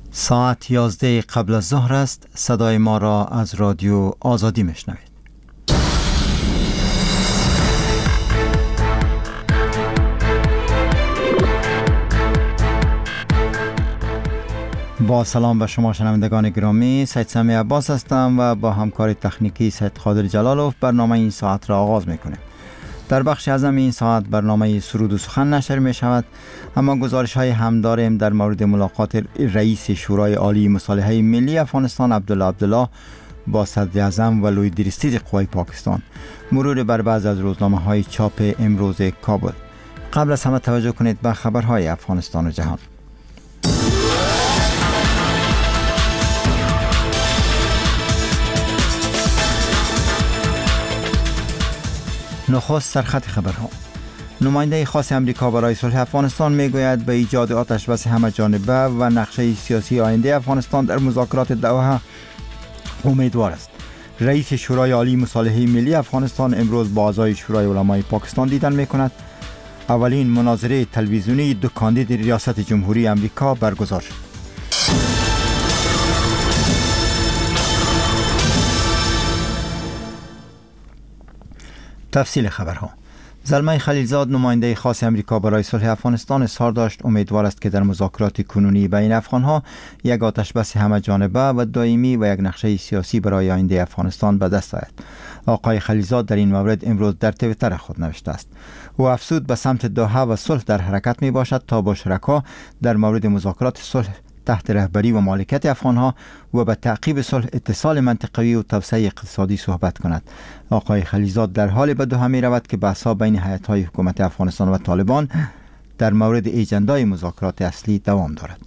ساعت 11 قبل از ظهر است. صدای ما را از رادیو آزادی میشنوید. با سلام به شما شنوندگان گرامی، سید سمی عباس هستم و با همکار تکنیکی سید قادر جلالوف برنامه این ساعت را آغاز میکنیم. در بخش اعظم این ساعت برنامه سرود و سخن نشر می شود، اما گزارش های هم داریم در مورد ملاقات رئیس شورای عالی مصالحه ملی افغانستان عبدالله با صدر اعظم و لوی درستیز قوای پاکستان، مرور بر بعض از روزنامه های چاپ امروز کابل. قبل از همه توجه کنید به خبرهای افغانستان و جهان. نخست سرخط خبرها. نماینده خاص امریکا برای صلح افغانستان میگوید به ایجاد آتش بس همه جانبه و نقشه سیاسی آینده افغانستان در مذاکرات دوحه امیدوار است. رئیس شورای عالی مصالحه ملی افغانستان امروز با اعضای شورای علمای پاکستان دیدن میکند. اولین مناظره تلویزیونی دو کاندید ریاست جمهوری امریکا برگزار شد. تفصیل خبرها. زلمه خلیلزاد نماینده خاص امریکا برای صلح افغانستان اظهار داشت امیدوار است که در مذاکرات کنونی بین افغانها یک آتش بس همه جانبه و دائمی و یک نقشه سیاسی برای آینده افغانستان به دست آید. آقای خلیلزاد در این مورد امروز در توییتر خود نوشته است. او افزود به سمت دوحه و صلح در حرکت می باشد تا با شرکا در مورد مذاکرات صلح تحت رهبری و مالکیت افغانها و به تعقیب صلح اتصال منطقوی و توسعه اقتصادی صحبت کند. آقای خلیلزاد در حال به دوحه می رود که بحث‌ها بین هیئت‌های حکومت افغانستان و طالبان در مورد ایجندای مذاکرات اصلی دوام دارد.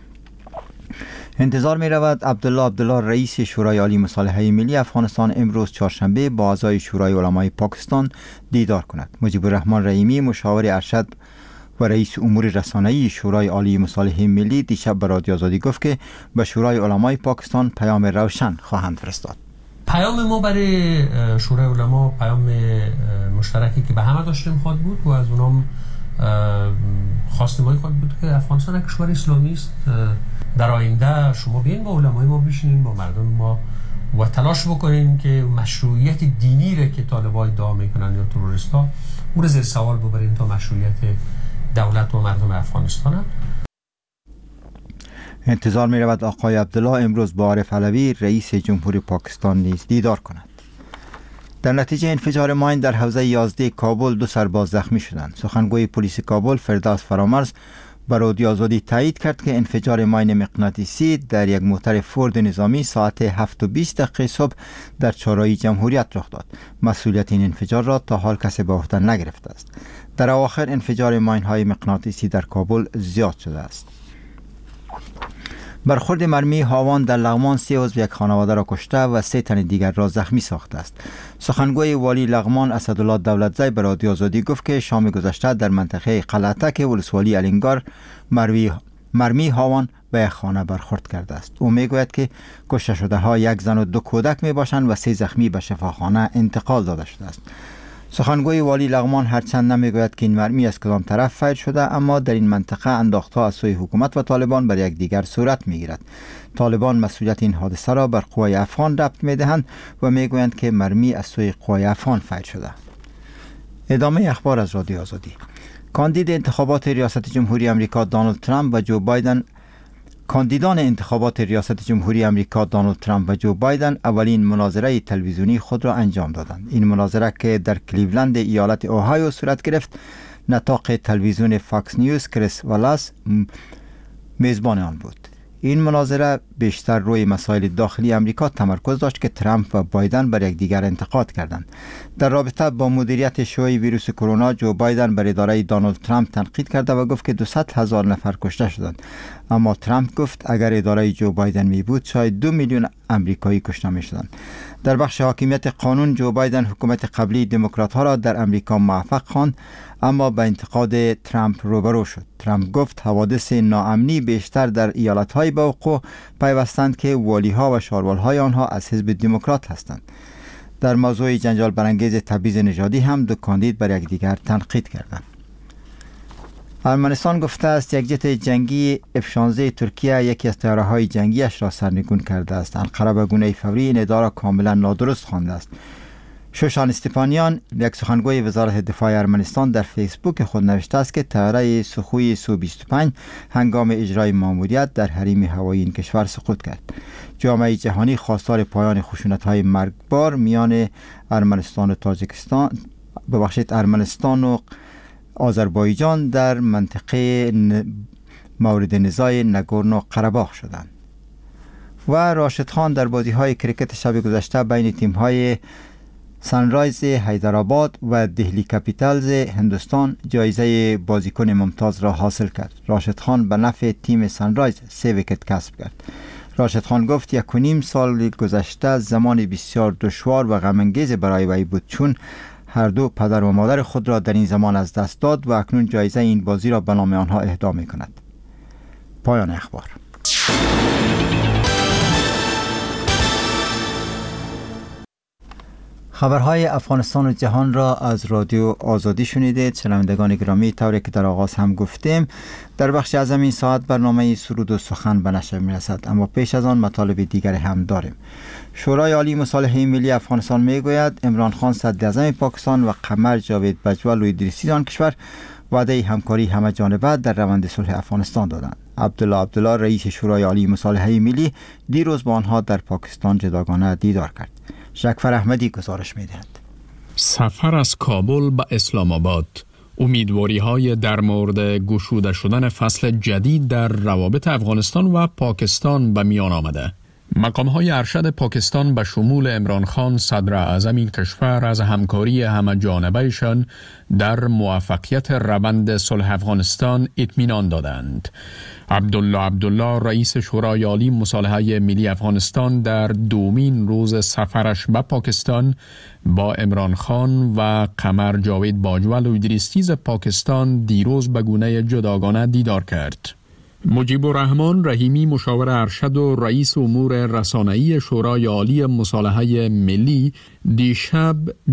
انتظار می رود عبدالله رئیس شورای عالی مصالحه ملی افغانستان امروز چهارشنبه با اعضای شورای علمای پاکستان دیدار کند. مجیب الرحمن رحیمی مشاور ارشد و رئیس امور رسانه‌ای شورای عالی مصالحه ملی دیشب به رادیو آزادی گفت که به شورای علمای پاکستان پیام روشن خواهند فرستاد. پیام ما برای شورای علما پیام مشترکی که به همه داشتیم خواهد بود و از اونام خواست ما خواهد بود که افغانستان یک کشور اسلامی است. در آینده شما بیاین با علمای ما بشینین، با مردم ما و تلاش بکنین که مشروعیت دینی را که طالبان ادعا میکنن یا تروریستا اون رو زیر سوال ببرین تا مشروعیت دولت و مردم افغانستان. انتظار می رود آقای عبدالله امروز با عارف علوی رئیس جمهوری پاکستان نیز دیدار کند. در نتیجه انفجار ماین در حوزه 11 کابل 2 سرباز زخمی شدند. سخنگوی پلیس کابل فردوس فرامرز به رادیو آزادی تایید کرد که انفجار ماین مغناطیسی در یک موتر فورد نظامی ساعت 7:20 صبح در چهارراه جمهوریت رخ داد. مسئولیت این انفجار را تا حال کسی به عهده نگرفته است. در اواخر انفجار ماین های مغناطیسی در کابل زیاد شده است. برخورد مرمی هاوان در لغمان 3 عضو یک خانواده را کشته و 3 تن دیگر را زخمی ساخته است. سخنگوی والی لغمان اسدالله دولتزی به رادیو آزادی گفت که شام گذشته در منطقه قلعتک ولسوالی الینگار مرمی هاوان به یک خانه برخورد کرده است. او میگوید که کشته شده ها 1 زن و 2 کودک می باشند و 3 زخمی به شفاخانه انتقال داده شده است. سخنگوی والی لغمان هرچند نمیگوید که این مرمی از کدام طرف فعل شده، اما در این منطقه انداختها از سوی حکومت و طالبان بر یکدیگر صورت میگیرد. طالبان مسئولیت این حادثه را بر قوای افغان ربط میدهند و میگویند که مرمی از سوی قوای افغان فعل شده. ادامه اخبار از رادیو آزادی. کاندید انتخابات ریاست جمهوری امریکا دونالد ترامپ و جو بایدن کاندیدان انتخابات ریاست جمهوری امریکا دونالد ترامپ و جو بایدن اولین مناظره تلویزیونی خود را انجام دادند. این مناظره که در کلیولند ایالت اوهایو صورت گرفت، نطاق تلویزیون فاکس نیوز کریس والاس میزبان آن بود. این مناظره بیشتر روی مسائل داخلی امریکا تمرکز داشت که ترامپ و بایدن بر یکدیگر انتقاد کردند. در رابطه با مدیریت شیوع ویروس کرونا، جو بایدن بر اداره دونالد ترامپ تنقید کرده و گفت که 200,000 نفر کشته شدند. اما ترامپ گفت اگر اداره جو بایدن می بود شاید 2 میلیون امریکایی کشته می شدند. در بخش حاکمیت قانون، جو بایدن حکومت قبلی دموکرات ها را در امریکا موفق خواند، اما به انتقاد ترامپ روبرو شد. ترامپ گفت حوادث ناامنی بیشتر در ایالت‌های به وقوع پیوستند که والی‌ها و شاروال‌های آنها از حزب دموکرات هستند. در موضوع جنجال برانگیز تبعیض نژادی هم دو کاندید بر یکدیگر تنقید کردند. ارمنستان گفته است یک جت جنگی F-16 ترکیه یکی از طیاره‌های جنگیش را سرنگون کرده است. انقره به گونه فوری این ادعا را کاملا نادرست خوانده است. شوشان استپانیان، یک سخنگوی وزارت دفاع ارمنستان، در فیسبوک خود نوشته است که طیاره سوخوی سو-25 هنگام اجرای ماموریت در حریم هوایی این کشور سقوط کرد. جامعه جهانی خواستار پایان خشونت‌های مرگبار میان ارمنستان و آذربایجان در منطقه مورد نزاع نگورنو قره‌باخ شدند. و راشد خان در بازی‌های کریکت شب گذشته بین تیم‌های سانرایز حیدرآباد و دهلی کپیتالز هندوستان جایزه بازیکن ممتاز را حاصل کرد. راشد خان به نفع تیم سانرایز 3 ویکت کسب کرد. راشد خان گفت 1.5 سال گذشته زمان بسیار دشوار و غم‌انگیز برای وی بود، چون هر دو پدر و مادر خود را در این زمان از دست داد و اکنون جایزه این بازی را به نام آنها اهدا می‌کند. پایان اخبار. خبرهای افغانستان و جهان را از رادیو آزادی شنیدید. شنوندگان گرامی، طوری که در آغاز هم گفتیم، در بخش از این ساعت برنامه سرود و سخن به نشر می‌رسد، اما پیش از آن مطالب دیگری هم داریم. شورای عالی مصالحه ملی افغانستان میگوید عمران خان صدراعظم پاکستان و قمر جاوید بجوال و ادریسی آن کشور وعده همکاری همه جانبه در روند صلح افغانستان دادند. عبدالله رئیس شورای عالی مصالحه ملی دیروز با آنها در پاکستان جداگانه دیدار کرد. شکفر احمدی گزارش می‌دهد. سفر از کابل به اسلام آباد، امیدواری‌های در مورد گشوده شدن فصل جدید در روابط افغانستان و پاکستان به میان آمده. مقام‌های ارشد پاکستان به شمول عمران خان صدر اعظم این کشور از همکاری همه جانبه‌شان در موفقیت روند صلح افغانستان اطمینان دادند. عبدالله رئیس شورای عالی مصالحه ملی افغانستان در دومین روز سفرش به پاکستان با عمران خان و قمر جاوید باجوال و ادریسی پاکستان دیروز به گونه جداگانه دیدار کرد. مجیب الرحمن رحیمی مشاور ارشد و رئیس امور رسانه‌ای شورای عالی مصالحه ملی دیشب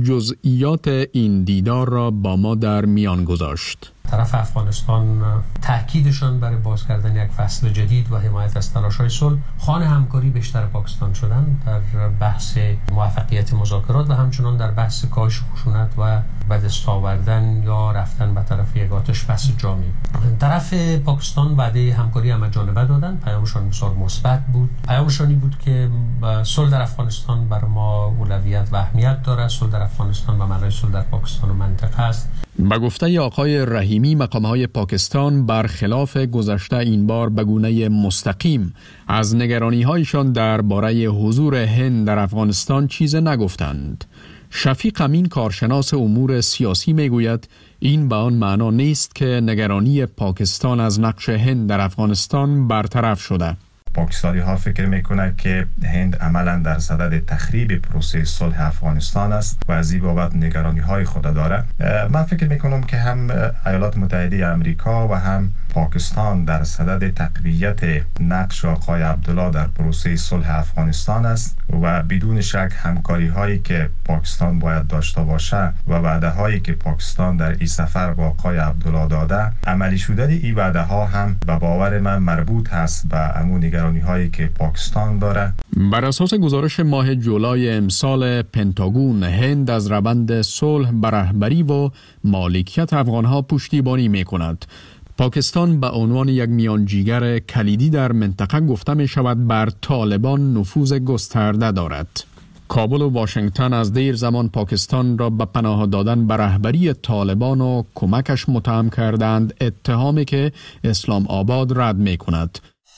جزئیات این دیدار را با ما در میان گذاشت. طرف افغانستان تأکیدشان برای باز کردن یک فصل جدید و حمایت از تلاش‌های صلح خوان همکاری بیشتر پاکستان شدن در بحث موفقیت مذاکرات و همچنان در بحث کاهش خشونت و به دست آوردن یا رفتن به طرف یک آتش بس جامع. طرف پاکستان وعده همکاری همه جانبه دادن، پیامشان بسیار مثبت بود. پیامشان این بود که صلح در افغانستان بر ما اولویت و اهمیت دارد. صلح در افغانستان به معنای صلح در پاکستان و منطقه است. به گفته آقای رحیمی، مقام‌های پاکستان برخلاف گذشته این بار به گونه مستقیم از نگرانی‌هایشان درباره حضور هند در افغانستان چیز نگفتند. شفیق امین کارشناس امور سیاسی میگوید این به آن معنا نیست که نگرانی پاکستان از نقش هند در افغانستان برطرف شده. پاکستانی ها فکر میکنند که هند عملا در صدد تخریب پروسه صلح افغانستان است و از این بابت نگرانی های خود داره. من فکر میکنم که هم ایالات متحده آمریکا و هم پاکستان در صدد تقویت نقش آقای عبدالله در پروسه صلح افغانستان است و بدون شک همکاری هایی که پاکستان باید داشته باشه و وعده هایی که پاکستان در این سفر با آقای عبدالله داده، عملی شدن این وعده ها هم به باور من مربوط است به امون نگرانی هایی که پاکستان داره. بر اساس گزارش ماه جولای امسال پنتاگون، هند از روند صلح بر رهبری و مالکیت افغانها پشتیبانی میکند. پاکستان به عنوان یک میانجیگر کلیدی در منطقه گفته می شود بر طالبان نفوذ گسترده دارد. کابل و واشنگتن از دیر زمان پاکستان را به پناه دادن به رهبری طالبان و کمکش متهم کردند، اتهامی که اسلام آباد رد می کند.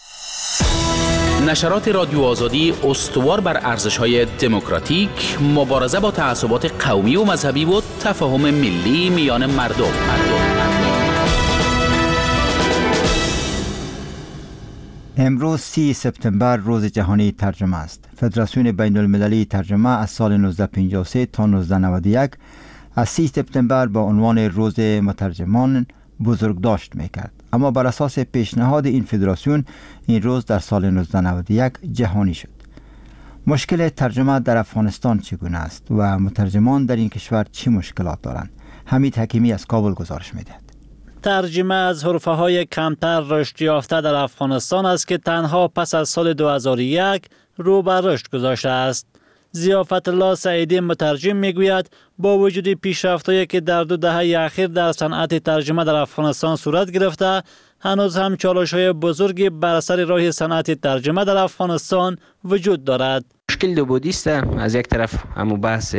نشرات رادیو آزادی استوار بر ارزش‌های دموکراتیک، مبارزه با تعصبات قومی و مذهبی و تفاهم ملی میان مردم. امروز 30 سپتامبر روز جهانی ترجمه است. فدراسیون بین المللی ترجمه از سال 1953 تا 1991 از 30 سپتامبر با عنوان روز مترجمان بزرگداشت میکرد، اما بر اساس پیشنهاد این فدراسیون این روز در سال 1991 جهانی شد. مشکل ترجمه در افغانستان چگونه است و مترجمان در این کشور چه مشکلات دارند؟ حمید حکیمی از کابل گزارش میدهد. ترجمه از حرفه‌های کمتر رشد یافته در افغانستان است که تنها پس از سال 2001 رو به رشد گذاشته است. ضیافت الله سعیدی مترجم میگوید با وجود پیشرفت‌هایی که در 2 دهه اخیر در صنعت ترجمه در افغانستان صورت گرفته، هنوز هم چالش‌های بزرگی بر سر راه صنعت ترجمه در افغانستان وجود دارد. مشکل دو بودی است. از یک طرف همون بحث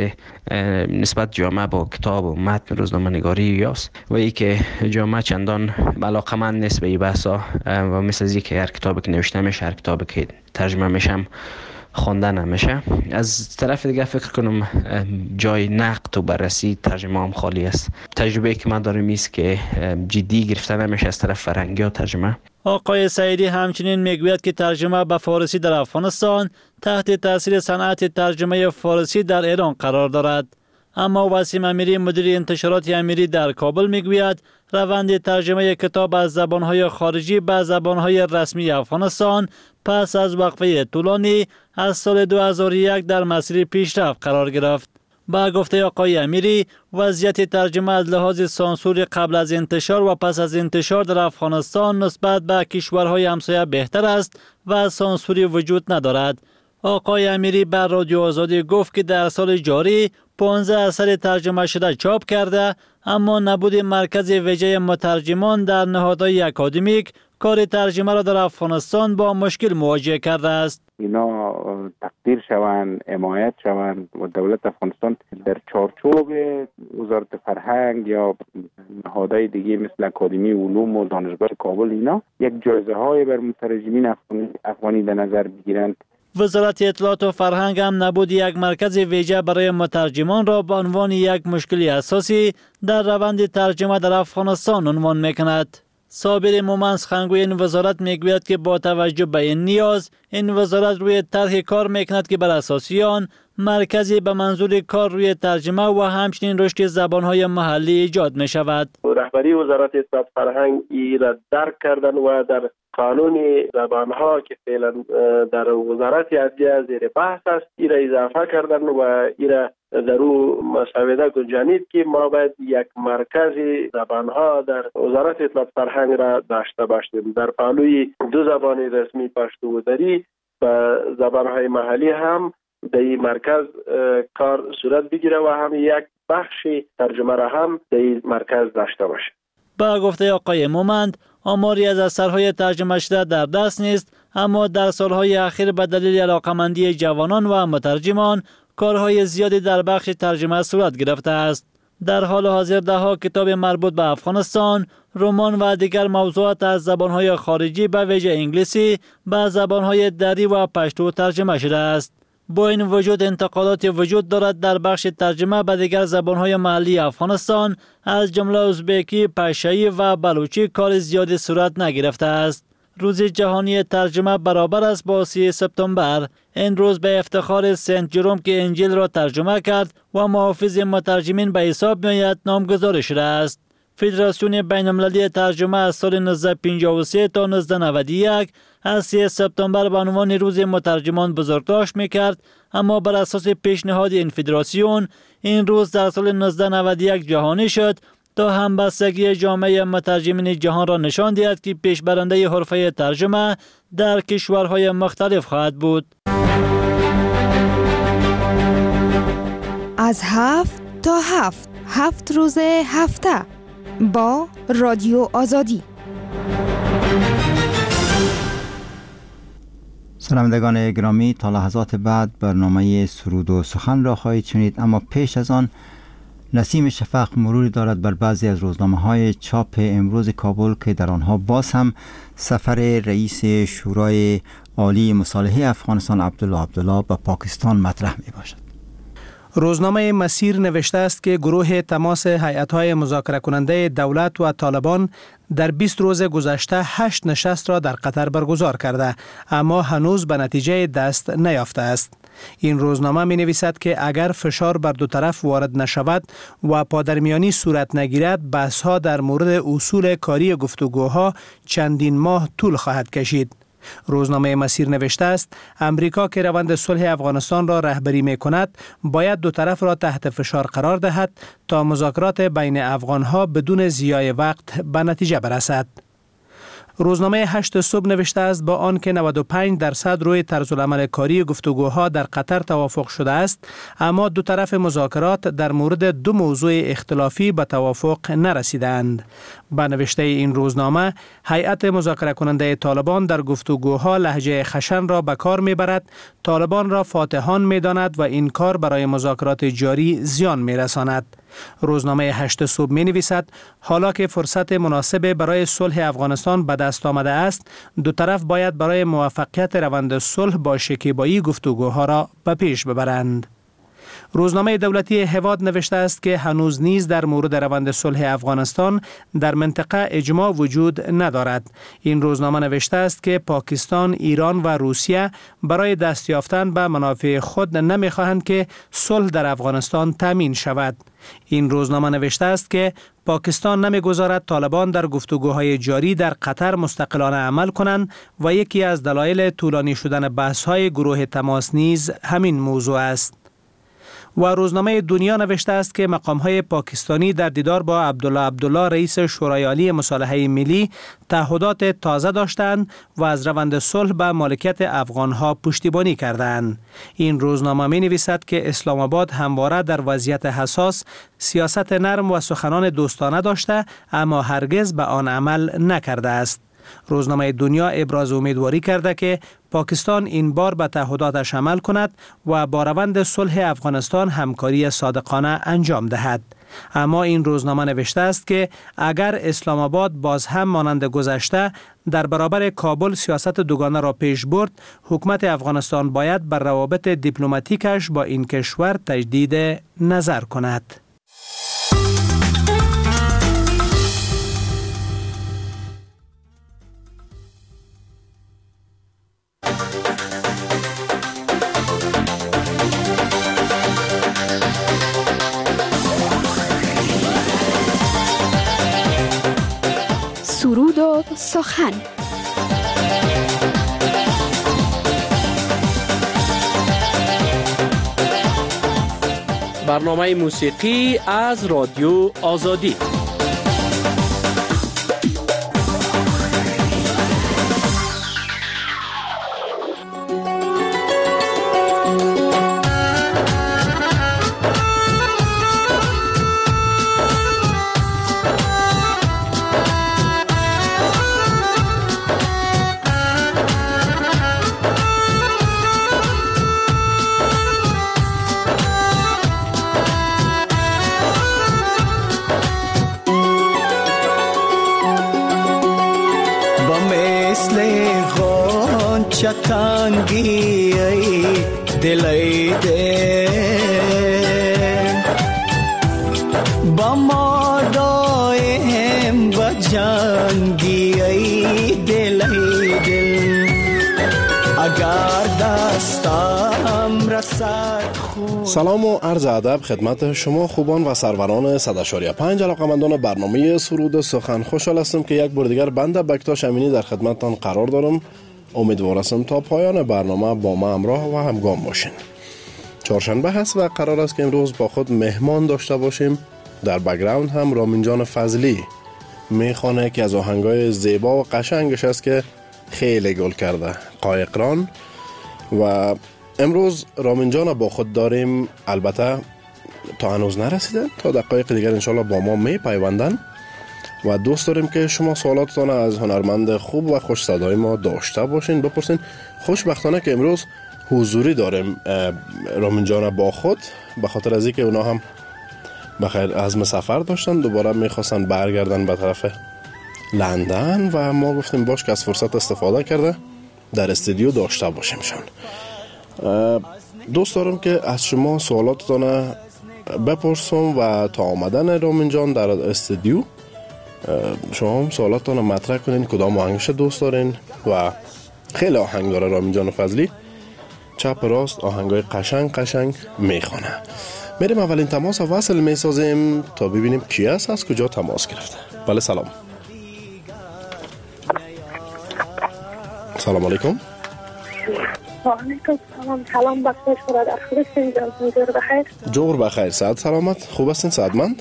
نسبت جامعه با کتاب و متن روزنامه‌نگاری یاست و ای که جامعه چندان علاقه‌مند نیست به این بحثا و مثل از که هر کتابی که نوشته میشه، هر کتابی که ترجمه میشه خوانده نمیشه. از طرف دیگه فکر کنم جای نقد و بررسی ترجمه هم خالی است. تجربه که من دارم است که جدی گرفته نمیشه از طرف فرهنگی و ترجمه. آقای سعیدی همچنین میگوید که ترجمه به فارسی در افغانستان تحت تاثیر صنعت ترجمه فارسی در ایران قرار دارد. اما وسیم امیری مدیر انتشارات امیری در کابل میگوید روند ترجمه کتاب از زبانهای خارجی به زبانهای رسمی افغانستان پس از وقفه طولانی از سال 2001 در مسیر پیشرفت قرار گرفت. با گفته آقای امیری وضعیت ترجمه از لحاظ سانسور قبل از انتشار و پس از انتشار در افغانستان نسبت به کشورهای همسایه بهتر است و سانسوری وجود ندارد. آقای امیری بر رادیو آزادی گفت که در سال جاری 15 اثر ترجمه شده چاپ کرده، اما نبود مرکز ویژه مترجمان در نهادهای اکادمیک کار ترجمه را در افغانستان با مشکل مواجه کرده است. اینا تقدیر شوند، حمایت شوند و دولت افغانستان در چارچوب وزارت فرهنگ یا نهادهای دیگه مثل اکادمی علوم و دانشگاه کابل اینا یک جایزه های بر مترجمین افغانی در نظر بگیرند. وزارت اطلاعات و فرهنگ هم نبود یک مرکز ویژه برای مترجمان را به عنوان یک مشکل اساسی در روند ترجمه در افغانستان عنوان میکند. صابر مومن سخنگوی این وزارت میگوید که با توجه به این نیاز این وزارت روی طرح کار میکند که بر اساس آن مرکزی به منظور کار روی ترجمه و همچنین رشد زبانهای محلی ایجاد می شود. رهبری وزارت اطلاعات فرهنگ ای را درک کردن و در قانون زبانها که فعلا در وزارت عدلیه زیر بحث است ای را اضافه کردن و ای را در او مسوده گنجانید که ما باید یک مرکز زبانها در وزارت اطلاعات فرهنگ را داشته باشیم. در پهلوی 2 زبان رسمی پشتو و دری و زبانهای محلی هم در این مرکز کار صورت بگیره و هم یک بخش ترجمه را هم در این مرکز داشته باشه. با گفته آقای مومند آماری از اثرهای ترجمه شده در دست نیست، اما در سالهای اخیر به دلیل علاقه‌مندی جوانان و مترجمان کارهای زیادی در بخش ترجمه صورت گرفته است. در حال حاضر ده‌ها کتاب مربوط به افغانستان، رمان و دیگر موضوعات از زبانهای خارجی به ویژه انگلیسی به زبانهای دری و پشتو ترجمه شده است. با این وجود انتقادات وجود دارد در بخش ترجمه به دیگر زبانهای محلی افغانستان از جمله ازبکی، پشتویی و بلوچی کار زیادی صورت نگرفته است. روز جهانی ترجمه برابر است با 3 سپتامبر. این روز به افتخار سنت جروم که انجیل را ترجمه کرد و محافظ مترجمین به حساب می‌آید نامگذاری شده است. فدراسیون بین‌المللی ترجمه از سال 1953 تا 1991 از 3 سپتامبر به عنوان روز مترجمان بزرگداشت می‌کرد، اما بر اساس پیشنهاد این فدراسیون این روز در سال 1991 جهانی شد تا همبستگی جامعه مترجمین جهان را نشان دهد که پیشبرنده حرفه ترجمه در کشورهای مختلف خواهد بود. از 7 تا 7 روز هفته با رادیو آزادی. شنوندگان گرامی، تا لحظات بعد برنامه سرود و سخن را خواهید شنید، اما پیش از آن نسیم شفق مروری دارد بر بعضی از روزنامه‌های چاپ امروز کابل که در آنها باز هم سفر رئیس شورای عالی مصالحه افغانستان عبدالله به پاکستان مطرح می باشد. روزنامه مسیر نوشته است که گروه تماس هیئت‌های مذاکره کننده دولت و طالبان در 20 روز گذشته 8 نشست را در قطر برگزار کرده، اما هنوز به نتیجه دست نیافته است. این روزنامه می نویسد که اگر فشار بر دو طرف وارد نشود و پادرمیانی صورت نگیرد، بحث‌ها در مورد اصول کاری گفتگوها چندین ماه طول خواهد کشید. روزنامه مسیر نوشته است امریکا که روند صلح افغانستان را رهبری می کند باید دو طرف را تحت فشار قرار دهد تا مذاکرات بین افغانها بدون ضیاع وقت به نتیجه برسد. روزنامه 8 صبح نوشته است با آنکه 95% روی طرزالعمل کاری گفتگوها در قطر توافق شده است، اما دو طرف مذاکرات در مورد دو موضوع اختلافی به توافق نرسیدند. با نوشته این روزنامه، هیئت مذاکره کننده طالبان در گفتگوها لهجه خشن را به کار میبرد، طالبان را فاتحان میداند و این کار برای مذاکرات جاری زیان میرساند. روزنامه 8 صبح می نویسد حالا که فرصت مناسب برای صلح افغانستان به دست آمده است، دو طرف باید برای موفقیت روند صلح با شکیبایی گفتگوها را به پیش ببرند. روزنامه دولتی هواد نوشته است که هنوز نیز در مورد روند صلح افغانستان در منطقه اجماع وجود ندارد. این روزنامه نوشته است که پاکستان، ایران و روسیه برای دست یافتن به منافع خود نمی‌خواهند که صلح در افغانستان تامین شود. این روزنامه نوشته است که پاکستان نمی‌گذارد طالبان در گفتگوهای جاری در قطر مستقلانه عمل کنند و یکی از دلایل طولانی شدن بحث‌های گروه تماس نیز همین موضوع است. و روزنامه دنیا نوشته است که مقام‌های پاکستانی در دیدار با عبدالله رئیس شورای عالی مصالحه ملی تعهدات تازه داشتند و از روند صلح به مالکیت افغان‌ها پشتیبانی کردند. این روزنامه می‌نویسد که اسلام آباد همواره در وضعیت حساس سیاست نرم و سخنان دوستانه داشته، اما هرگز به آن عمل نکرده است. روزنامه دنیا ابراز امیدواری کرده که پاکستان این بار به تعهداتش عمل کند و با روند صلح افغانستان همکاری صادقانه انجام دهد. اما این روزنامه نوشته است که اگر اسلام آباد باز هم مانند گذشته در برابر کابل سیاست دوگانه را پیش برد، حکومت افغانستان باید بر روابط دیپلماتیکش با این کشور تجدید نظر کند. سرود و سخن. برنامه موسیقی از رادیو آزادی. چتانگی دلی ده با ما دایم بجانگی دلی دل اگر دستم رسد خود. سلام و عرض ادب خدمت شما خوبان و سروران 100.5 علاقه‌مندان برنامه سرود سخن. خوشحال هستم که یک بار دیگر بنده بکتاش امینی در خدمتتان قرار دارم. امیدوار هستم تا پایان برنامه با ما همراه و همگام باشین. چهارشنبه هست و قرار است که امروز با خود مهمان داشته باشیم. در بک‌گراند هم رامین جان فضلی میخوانه که از آهنگای زیبا و قشنگش است که خیلی گل کرده، قایقران. و امروز رامین جان با خود داریم، البته تا هنوز نرسیده، تا دقایق دیگر انشالله با ما میپیوندن و دوست داریم که شما سوالاتتان از هنرمند خوب و خوش صدای ما داشته باشین، بپرسین. خوشبختانه که امروز حضوری داریم رامین جان با خود، به خاطر از اینکه اونا هم بخیر عزم سفر داشتن، دوباره میخواستن برگردن به طرف لندن و ما گفتیم باش که از فرصت استفاده کرده در استودیو داشته باشیمشان. دوست دارم که از شما سوالاتتان بپرسم و تا آمدن رامین جان در استودیو شما هم سوالاتتان مطرح کنین، کدام آهنگش دوست دارین. و خیلی آهنگ داره رامین جان فضلی، چپ راست آهنگای قشنگ میخونه. میریم اولین تماس وصل میسازیم تا ببینیم کی است، از کجا تماس گرفته. بله سلام. سلام علیکم. و علیکم سلام. سلام بخیر برادر، خوبستین؟ جور بخیر؟ جور بخیر، صحت سلامت؟ خوب هستین؟ سعادتمند؟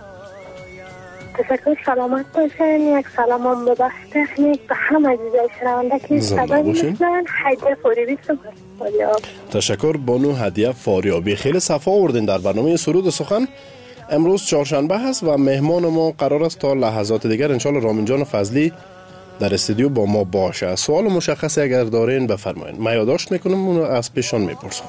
تشکر، سلامت باشین. یک سلام هم به بخش تکنیک به همه عزیزای شنونده که صدای میشنن. هدیه فاریابی فاریاب. تشکر بانو هدیه فاریابی، خیلی صفا آوردین در برنامه سرود سخن. امروز چهارشنبه هست و مهمان ما قرار است تا لحظات دیگر انشالله رامین جان فضلی در استودیو با ما باشه. سوال مشخصی اگر دارین بفرمایید. من یادداشت میکنم اونو از پیشان میپرسم.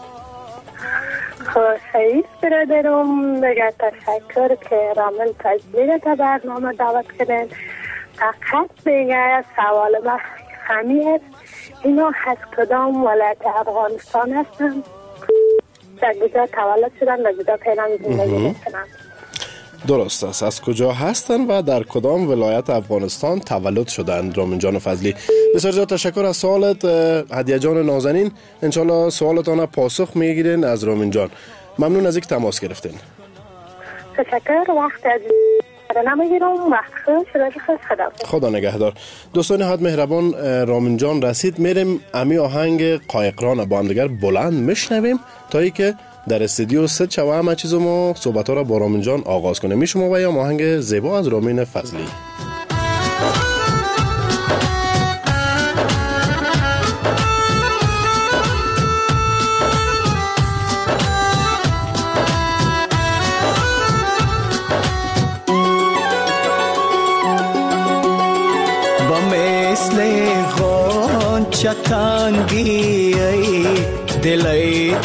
خیلی برادرم بگه تشکر که رامین فضلی تا برنامه دعوت کردن. فقط بگه سوال ما همین است، اینا از کدام ولایت افغانستان هستن؟ در کجا تولد شدن و کجا پیدا زندگی میکنن؟ درست است. از کجا هستن و در کدام ولایت افغانستان تولد شدن رامین جان فضلی. بسیار زیاد تشکر از سوالت هدیه جان نازنین. انشالله سوالتان پاسخ میگیرین از رامین جان. ممنون از اینکه تماس گرفتین. تشکر. وقت از نمیگیرم. وقت خوش. خدا نگهدار. دوستان حد مهربان، رامین جان رسید. میریم امی آهنگ قایقران با هم دیگر بلند میشنویم تا ای که در استودیو ست شو همه چیزو ما صحبت ها را با رامین جان آغاز کنیم. میشم و یا آهنگ زیبا از رامین فضلی. با مثل غنچه تنگی دلی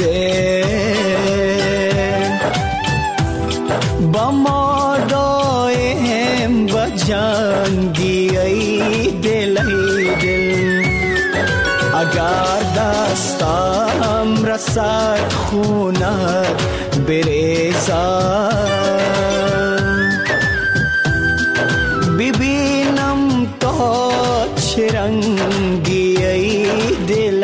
با ما دایم با جنگی ای دل اگر دستم رسد خونت بریزم ببینم تا چه رنگی ای دل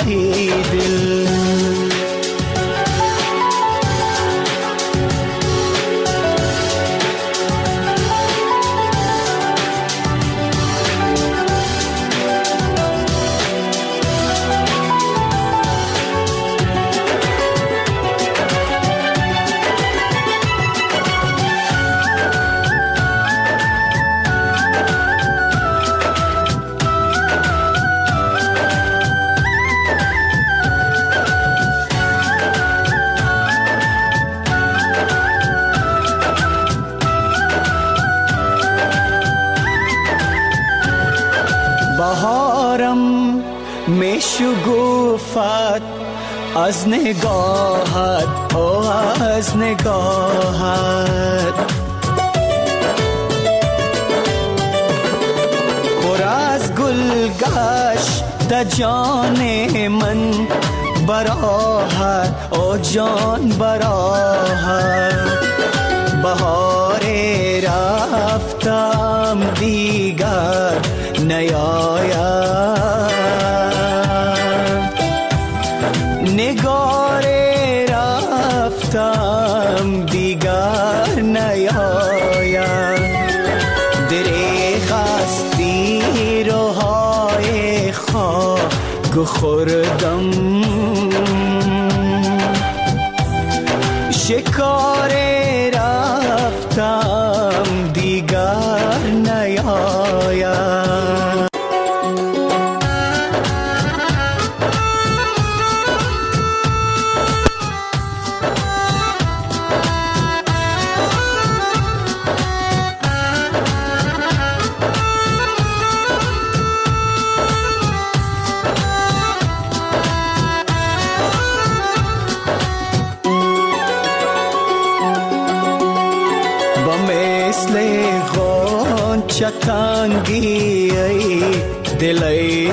بهارم میشگفت از نگاهت از نگاهت پر از گل گشت جان من براحت جان براحت بهار رفتم دیگر نیاید نگار رفتم دیگر نیاید دریغ استی روهای خاک خوردم شکار رفتم دیگر نیاید چتنگی دلی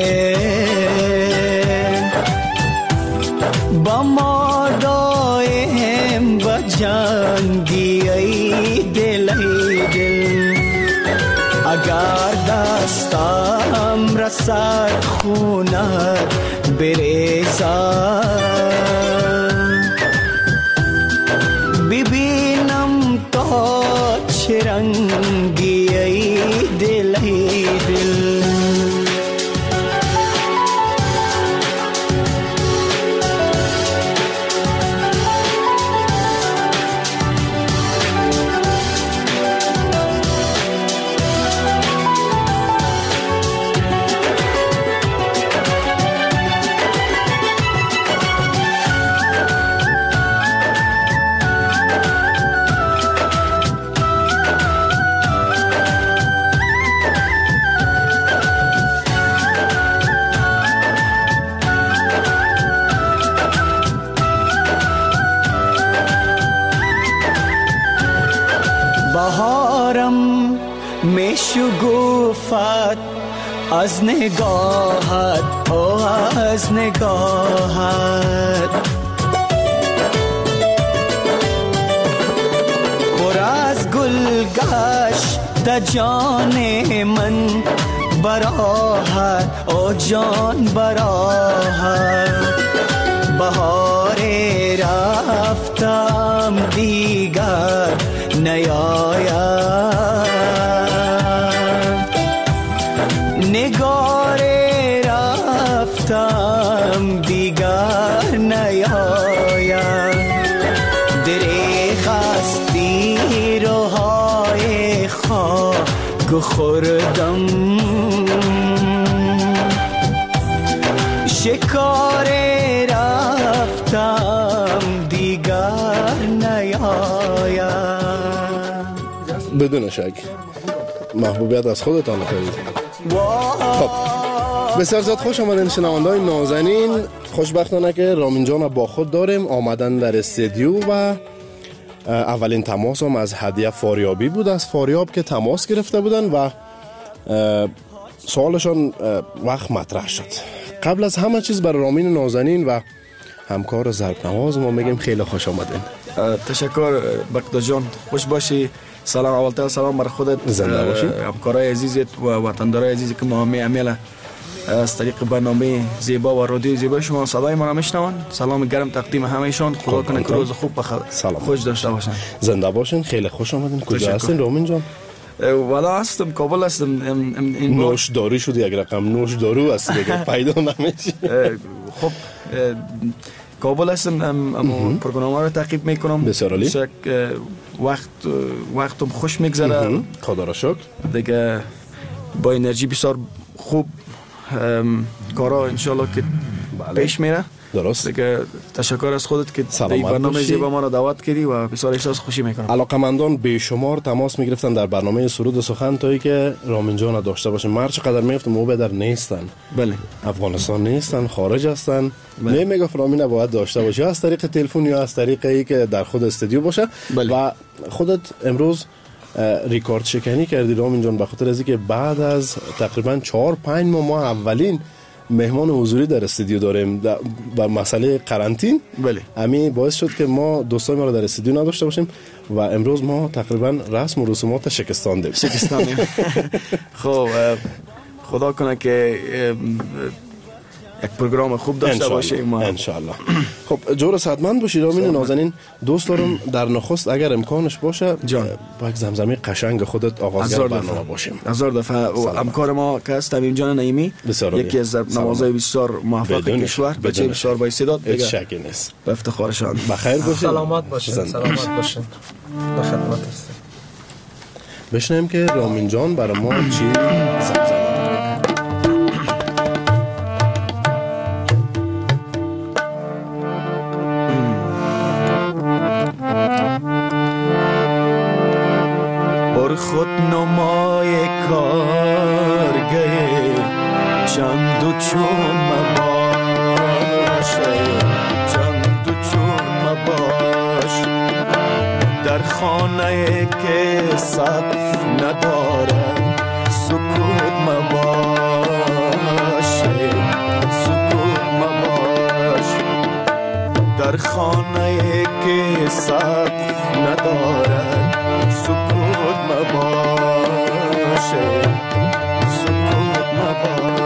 با ما دایم با جنگی دلی اگر دستم رسد خونت بریزم ببینم تا چه رنگی دل شگوفت از نگاهت، از نگاهت پر از گل گشت جان من براحت، جان براحت بهار رفتم دیگر نیاید، نگار رفتم دیگر نیاید، دریغ استی روهای خاک خوردم، شکار رفتم دیگر نیاید. بدون شک محبوبیت از خودتان کنید. خب بسیار زیاد خوش آمدین شنونده‌های نازنین. خوشبختانه که رامین جان با خود داریم، آمدن در استودیو و اولین تماس هم از هدیه فاریابی بود، از فاریاب که تماس گرفته بودن و سوالشان وقت مطرح شد. قبل از همه چیز برای رامین نازنین و همکار ضرب‌نواز ما میگیم خیلی خوش آمدین. تشکر بقدر جان، خوش باشی. سلام، اولتر سلام بر خودت، زنده باشی، همکارای عزیزت و وطندارای عزیزی که ما عمیل از طریق برنامه زیبا و رادیو زیبا شما صدای ما را میشنوند. سلام گرم تقدیم همهشان، خدا کنه که روز خوب خوش داشته باشن. زنده باشین، خیلی خوش آمدین. کجا هستین رامین جان؟ والا هستم کابل هستم. نوش داری شد، یک رقم نوش دارو است دیگه پیدا نمیشه. خب کابل هستم، اما برنامه رو تعقیب میکنم. بسیار عالی. وقتم خوش میگذره، خدا را شکر. دیگه با انرژی بسیار خوب کارا انشالله که پیش میره. درست. دیگه تشکر از خودت که این برنامه زیبا ما را دعوت کردی و بسیار احساس خوشی میکنم. علاقمندان بیشمار تماس میگرفتن در برنامه سرود و سخن تایی که رامین جان داشته باشیم. مر چقدر میگفتم او در نیستن. بله. افغانستان نیستن، خارج هستن. نمیگفت رامین باید داشته باشه، از طریق تلفن یا از طریق ای که در خود استودیو باشه. و خودت امروز ریکورد شکنی کردی رامین جان، به خاطر از اینکه بعد از تقریبا 4-5 ماه اولین مهمان حضوری در استودیو داریم و مسئله قرنطین. بله. همین باعث شد که ما دوستای ما رو در استودیو نداشته باشیم و امروز ما تقریبا رسم و رسومات شکستاندیم. خب خدا کنه که یک پروگرام خوب داشته باشیم ان شاء الله. خب جور صحتمند باشید رامین نازنین. دوست دارم در نخست اگر امکانش باشه با یک زمزمه قشنگ خودت آغازگر برنامه باشیم. هزار دفعه. همکار ما که است تمیم جان نعیمی، یکی از نوازای بسیار موفق کشور، بچه بسیار با استعداد، هیچ شکی نیست. به افتخارشان. بخیر باشید. سلامت باشید. سلامت باشید. به خدمت هستید. بشنویم که رامین جان برای ما چی زمزمه خود نمای کارگه چند و چون مباشه، چند و چون مباش در خانه که سقف نداره، سکوت مباشه، سکوت مباش در خانه که سقف نداره، سکوت مباشه، سکوت مباشه.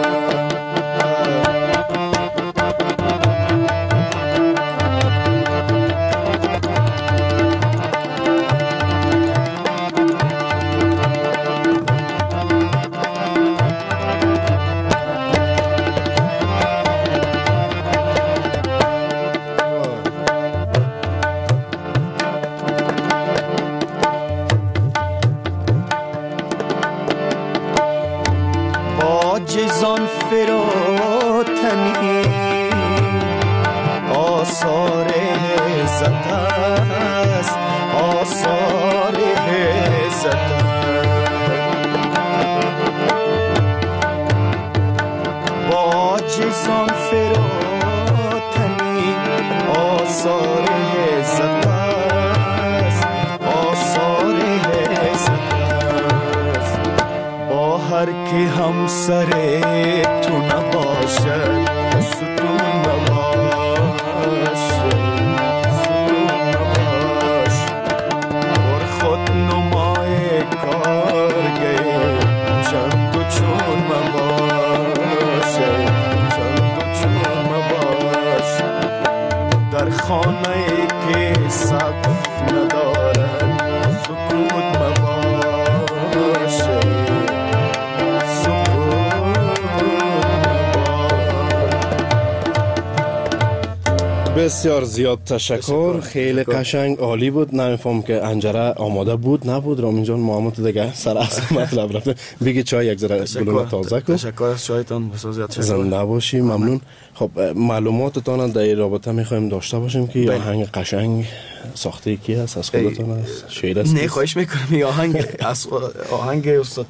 جزان فراتنی آثار عزت است، آثار عزت با جزان فراتنی آثار عزت است، آثار عزت است هر کی همسر تو نباشد ستون نباش بر خود نمای کار گئی چند و چون مباش چند و چون مباش در خانه ای که سقف ندارد سکوت مباش بسیار زیاد تشکر. خیلی قشنگ عالی بود. نمیفهم که انجره آماده بود نبود. رامین جان محمد دیگه سر اصل مطلب رفته. بگی چای یک ذره بلون تازه کن. تشکر از چایتان. بسیار زیاد تشکر. زنده باشی. ممنون. خب معلوماتتان در این رابطه میخوایم داشته باشیم که آهنگ قشنگ ساخته کی هست؟ از خودتان است؟ شعر است؟ نه خواهش میکنم. این آهنگ استاد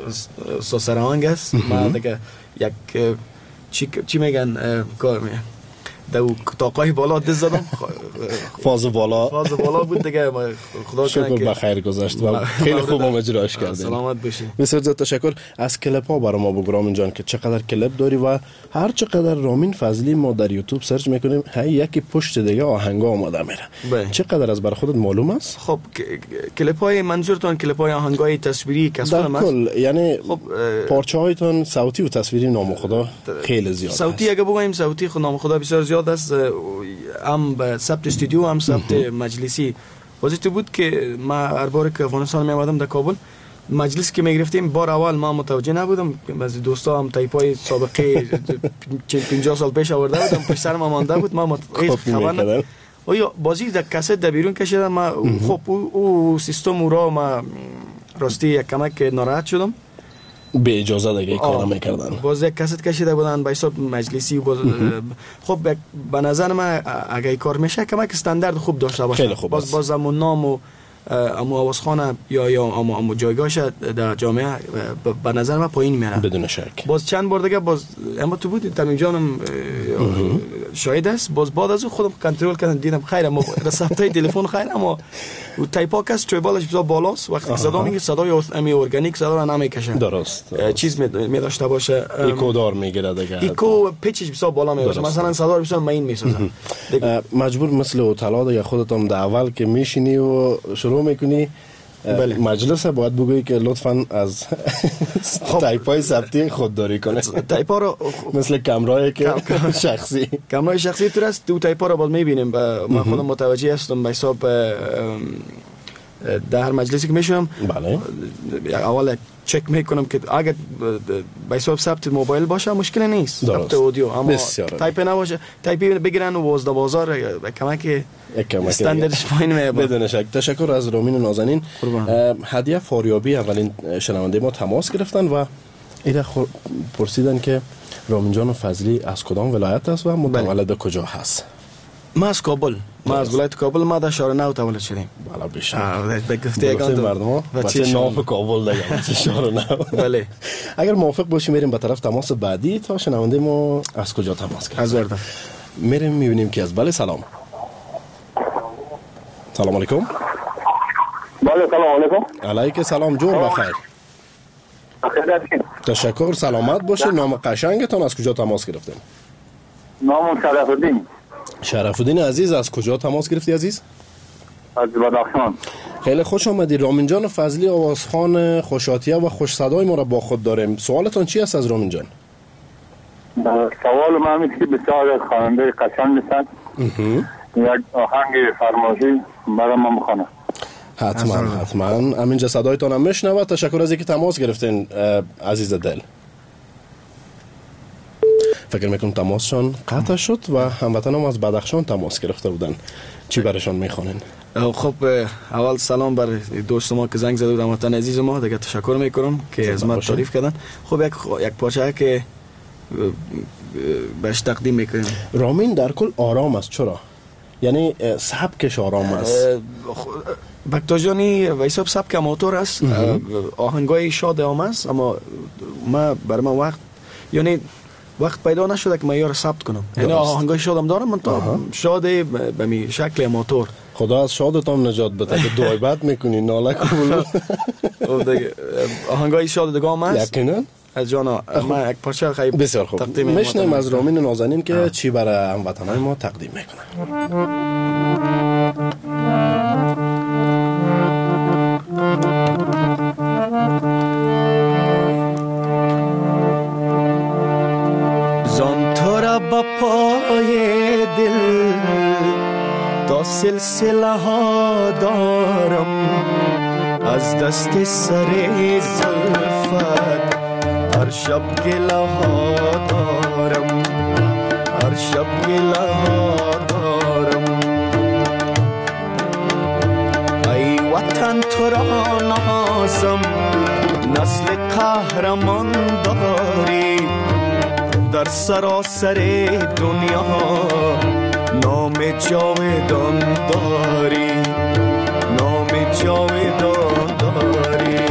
سرهنگ است. ما دیگه یک چی میگن کار میگن دو تاقای بالا دست زدم. فاز بالا بود دیگه. خدا شکر بخیر گذشت و خیلی خوب اجراش کردین. سلامت باشین. بسیار زیاد تشکر. از کلیپ ها برای ما بگو رامین جان که چقدر کلیپ داری و هر چقدر رامین فضلی ما در یوتیوب سرچ میکنیم یکی پشت دیگه آهنگا آماده میره. چقدر از برای خودت معلوم است؟ خب کلیپ های منظورتون کلیپ های آهنگای تصویری در کل یعنی خب پارچه هایتون صوتی و تصویری نام خدا خیلی زیاد صوتی اگه بگویم صوتی خود نام خدا بسیار زیاد است. هم به ثبت استودیو هم ثبت مجلسی واسه بود که ما هر بار که افغانستان می آمدم در کابل مجلس که می گرفتیم بار اول ما متوجه نبودم. از دوستا هم تایپای سابقه 50 سال پیش آورده بودم پشت سر ما مانده بود. ما خبر آیا بازی در کست در بیرون کشیدم. ما خب او سیستم او را ما راستی یک کمک ناراحت شدم. به اجازه دیگه کار میکردن. باز یک کست کشیده بودن به حساب مجلسی. خب به نظر من اگه این کار میشه کمک استاندارد خوب داشته باشه. باز همون نام و امو آوازخانه یا امو جایگاهش در جامعه به نظر من پایین میره بدون شک. باز چند بار دیگه باز اما تو بود تمیم جانم شاهد است. باز بعد از خودم کنترل کردم دیدم خیر اما رسافتای تلفن خیر اما تایپا کس تریبالش بسیار بالاست. وقتی صدا میگه صدای امی ارگانیک صدا را نمیکشه. درست. چیز می داشته باشه. ایکو دار میگیره دیگه. ایکو پیچش بسیار بالا میباشه. مثلا صدا بسیار مین میسازه. مجبور مثل اوتلا دیگه خودتون در اول که میشینی و شروع میکنی مجلس باید بگویی که لطفاً از تایپای ثبتی خودداری کنه. تایپا رو مثل کامرای که شخصی کامرای شخصی تو است. دو تایپا رو باید میبینیم. من خودم متوجه هستم به حساب در هر مجلسی که میشم بله اول چک میکنم که اگه به حساب ثبت موبایل باشه مشکل نیست. ثبت اودیو اما تایپ نباشه تایپی بگیرن و وازده بازار کمک استانداردش پایین میاد. بدون شک. تشکر از رامین نازنین. هدیه فاریابی اولین شنونده ما تماس گرفتن و ایره پرسیدن که رامین جان فضلی از کدام ولایت است و متولد کجا هست؟ ما از کابل. ما از ولایت کابل. ما در شهر نو تولد شدیم. بالا بیشتر به گفته مردم بچه ناف کابل دیگه بچه شهر نو. بله. اگر موافق باشیم میریم به طرف تماس بعدی تا شنونده ما از کجا تماس کرد. از وردم میریم میبینیم که از. بله سلام. سلام علیکم. بله سلام علیکم. علیک سلام جون بخیر. تشکر. سلامت باشه. نام قشنگتان از کجا تماس گرفتین؟ نام شرف‌الدین. شرف‌الدین عزیز از کجا تماس گرفتی عزیز؟ از بدخشان. خیلی خوش آمدی. رامین جان فضلی آوازخوان خوشاتیه و خوش صدای ما را با خود داریم. سوالتان چی است از رامین جان؟ سوال من اینه که بسیار خواننده قشنگ هستند. یک آهنگ فرمایشی برای ما میخوانه. حتما همینجا صدایتان هم میشنوه. تشکر از اینکه تماس گرفتین عزیز دل. فکر میکنم تماسشان قطع شد و هموطن هم از بدخشان تماس گرفته بودن. چی برشان میخوانین؟ خب اول سلام بر دوست ما که زنگ زده بودن هموطن عزیز ما دیگه تشکر میکنم که از ما تعریف کردن. خب یک پارچه که بهش تقدیم میکنیم. رامین در کل آرام است. چرا؟ یعنی سبکش آرام است. بکتاجانی و حساب سبک موتور است. آهنگای شاد است اما ما بر ما وقت پیدا نشده که من یار ثبت کنم. یعنی آهنگای شادم دارم من تا شاده به می شکل موتور خدا از شادتان نجات بده که دعای بد میکنی ناله قبول. آهنگای شاد دیگه هم هست؟ یقینا از جانا من یک پارچه خیلی بسیار خوب میشنیم از رامین نازنین که چی برای هموطنان ما تقدیم میکنه. زان تو را با پای دل تا سلسله ها دارم، از دست سر زلفت هر شب گله ها دارم، هر شب گله ها دارم. ای وطن تو را نازم، نسل قهرمان داری، در سراسر دنیا نام جاودان داری، نام جاودان داری.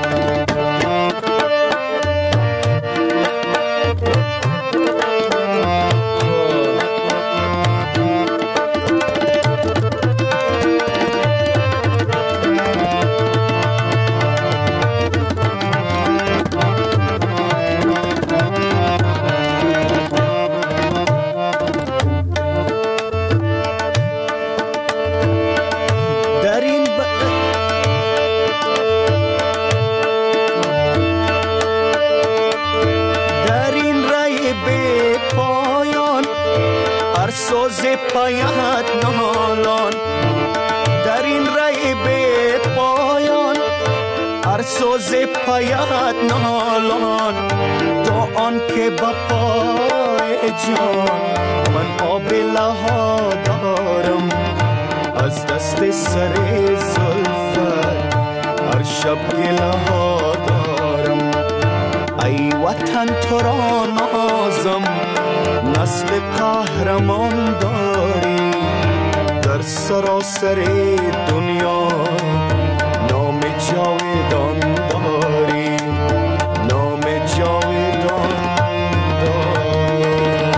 پایت نالان، در این رای به پایان هر سوز پایت نالان، تا آن که با پای جان من آبله ها دارم، از دست سر زلفت هر شب گله ها دارم. ای وطن تو را نازم، نسل قهرمان داری، در سراسر دنیا نام جاودان داری، نام جاودان داری.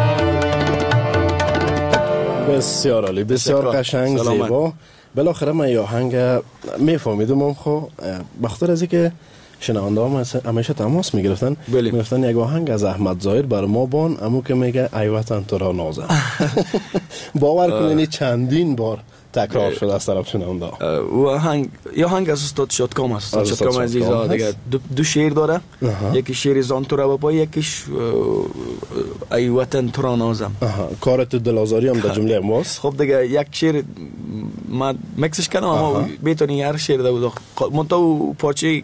بسیار عالی، بسیار قشنگ، زیبا. بالاخره من یه آهنگ میفهمیدم خب بخاطر از اینکه شنونده ها همیشه تماس میگرفتن میگفتن یک آهنگ از احمد ظاهر بر ما بان، امو که میگه ای وطن تو را نازم. باور کنید چندین بار تکرار شده از طرف شنونده ها. و آهنگ از استاد شادکام است. استاد شادکام عزیز دیگه دو شعر داره، یکی شعر زان تو را با، یکیش ای وطن تو را نازم. کارت دلازاری هم در جمله ماست. خب دیگه یک شعر ما مکسش کردم اما بتونی هر شعر ده منتها پارچه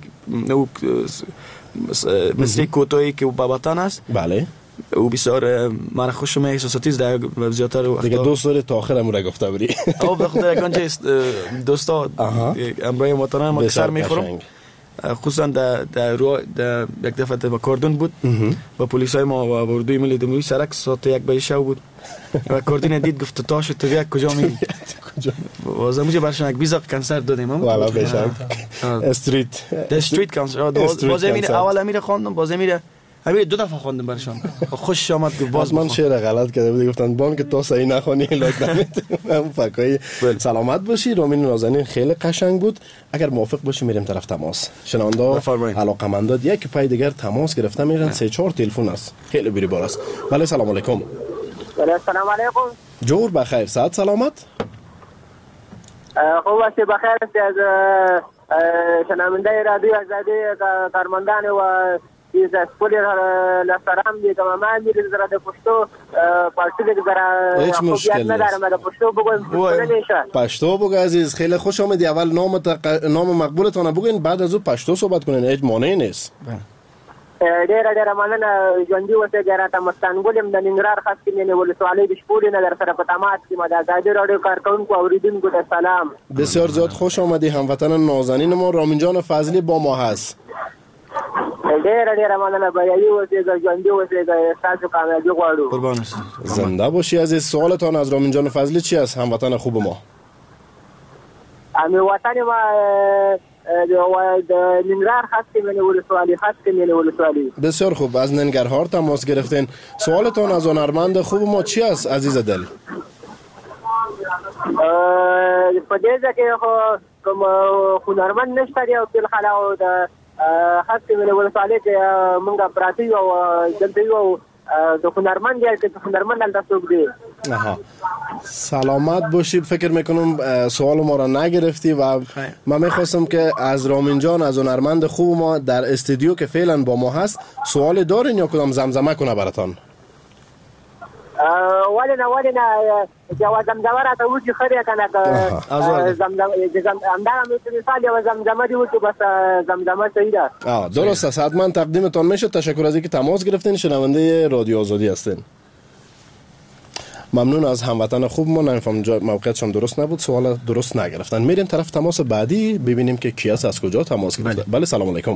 مثل کوتاهی که با وطن است. بله. او بسیار من خوش می احساساتی است در زیادتر وقتا دیگه دوست داری تا آخر امور گفته بری. او بخاطر یکانجا دوستا امروی محترم ما سر میخورم، خصوصا در یک دفعه با کاردون بود با پلیسای ما و اردوی ملی دموی سرک ساعت 1 به شب بود و کاردون دید گفت تا شد تو یک کجا میری؟ واسه موجه برشان یک بیزاق کنسرت دادیم والا بشک استریت کنسرت بازه میره اول میره خواندم، بازه میره همین دو دفعه خواندم برشان خوش آمد که باز من شعر غلط کرده بود گفتن بان که تو صحیح نخونی لاک نمیتونم فکای. سلامت باشی. رامین نازنین خیلی قشنگ بود. اگر موافق باشی میریم طرف تماس. شنونده علاقمندات یک پای دیگر تماس گرفته میرن، 3-4 تلفن است، خیلی بری بار است. بله سلام علیکم. بله سلام علیکم. جور بخیر، صحت سلامت؟ خوب است بخیر است. از شنونده رادیو آزادی کارمندان و از پولی لسرام دیگه من میرم در پشتو پارتی دیگه هیچ مشکلی ندارم. در پشتو بگویم پشتو بگو عزیز. خیلی خوش آمدی. اول نام مقبولتان بگین، بعد از اون پشتو صحبت کنین، هیچ مانعی نیست. ډېر مننه ژوندي اوسئ. راته مستانګل یم د ننګرهار خاص کې مې ولسوالۍ د شپولې نه در سره په تماس کې ما د ازادي راډیو کارکوونکو اوریدونکو ته سلام. بسیار زیاد خوش آمدی. هموطن نازنین ما رامین جان فضلی با ما هست. ډېر مننه. بریالي اوسئ، ژوندي اوسئ، ستاسو کامیابي غواړو. قربان است. زنده باشی عزیز. سوالتان از رامین جان فضلی چی است؟ هموطن خوب ما. امی وطن ما د ننګرهار خاص کې مې ولسوالۍ. بسیار خوب. از ننګرهار تماس گرفتین. سوالتان از هنرمند خوب ما چی است عزیز دل؟ په دې ځکه که کوم هنرمند نشته دی او بالخلا او د خاص ملي ولسوالۍ کې مونږ پراته یو دلته یو د هنرمند یا که هنرمند دلته څوک دی. سلامت باشید. فکر میکنم سوال ما را نگرفتی و من میخواستم که از رامین جان، از هنرمند خوب ما در استودیو که فعلا با ما هست، سوال دارین یا کدام زمزمه کنه براتان؟ ولی نه جواز زمزمه را تا وجی خریه کنه که زمزمه مثال یا زمزمه دیو که بس زمزمه صحیح ده. درست است. حتما تقدیمتان میشه. تشکر از اینکه تماس گرفتین. شنونده رادیو آزادی هستین. ممنون از هموطن خوب ما. نمیفهم موقعیتشان درست نبود، سوال درست نگرفتن. میریم طرف تماس بعدی ببینیم که کی است، از کجا تماس گرفته. بله سلام علیکم.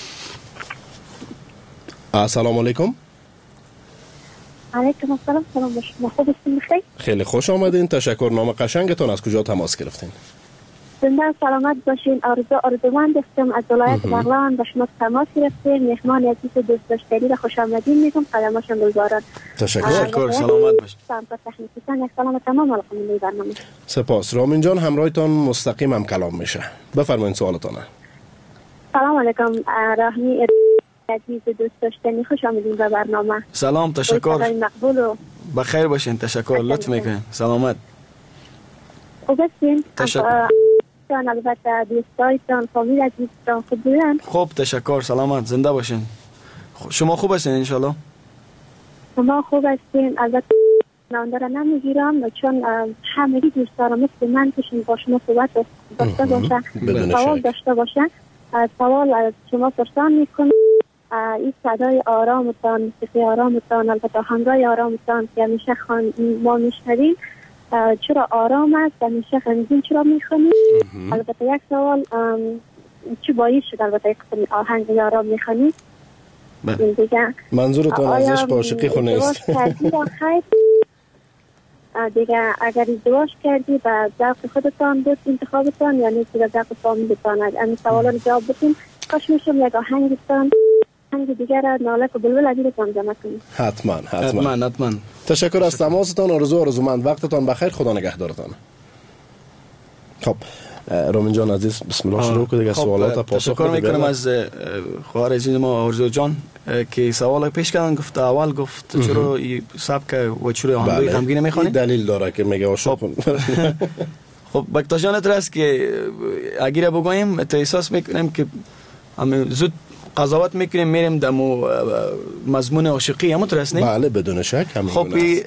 سلام علیکم. علیکم السلام. سلام باشید. خوب هستین؟ بخیر. خیلی خوش آمدین. تشکر. نام قشنگتون، از کجا تماس گرفتین؟ زنده سلامت باشین. آرزومند هستم از ولایت بغلان به شما تماس گرفتیم. مهمان عزیز دوست داشتنی را خوش آمدین میگم. قدماشون گلزاران. تشکر. سلامت باشید. تحمیتتان یک سلام تمام القمنده برنامه. سپاس. رامین جان همراهتان مستقیم هم کلام میشه. بفرمایید سوالتان. سلام علیکم. راهمی عزیز دوست داشتنی خوش آمدین به برنامه. سلام. تشکر. مقبول و بخیر باشین. تشکر. لطف میکنین. سلامت. خوب هستین؟ البته دوستایتان، فامیل عزیزتان خوب بودن؟ خوب تشکر. سلامت. زنده باشین. شما خوب هستین انشالله؟ شما خوب هستین. البته نانده را نمیگیرم چون همگی دوست دارم مثل من کشین با شما صحبت داشته باشه، سوال داشته باشه. سوال از شما پرسان میکنم. این صدای آرامتان، موسیقی آرامتان، البته همراه آرامتان که همیشه ما میشنویم، چرا آرام است؟ همیشه غمگین چرا میخونید؟ البته یک سوال، چه باعث شد البته یک قسم آهنگ آرام میخونید؟ دیگه منظورتون از عشق عاشقی خونه است؟ دیگه اگر ازدواج کردی به ذوق خودتان بود انتخابتان یا نیست به ذوق فامیلتان؟ این سوالا رو جواب بدین. کاش میشم یک آهنگتان آهنگ دیگر را نالک و بلبل عزیزتان جمع کنید. حتما. تشکر از تماستان. آرزومند وقتتان بخیر. خدا نگهدارتان. خب رامین جان عزیز بسم الله شروع کنید. سوالات پاسخ تشکر میکنم از خواهر عزیز ما آرزو جان که سوال پیش کردن. گفت اول گفت چرا این سبک و چرا آهنگای غمگین میخوانید؟ دلیل داره که میگه عاشق. خب بکتاشان است که اگر بگویم تو احساس میکنیم که هم زود قضاوت میکنیم میریم دمو مضمون عاشقی همون ترس نه؟ بله بدون شک همین. خب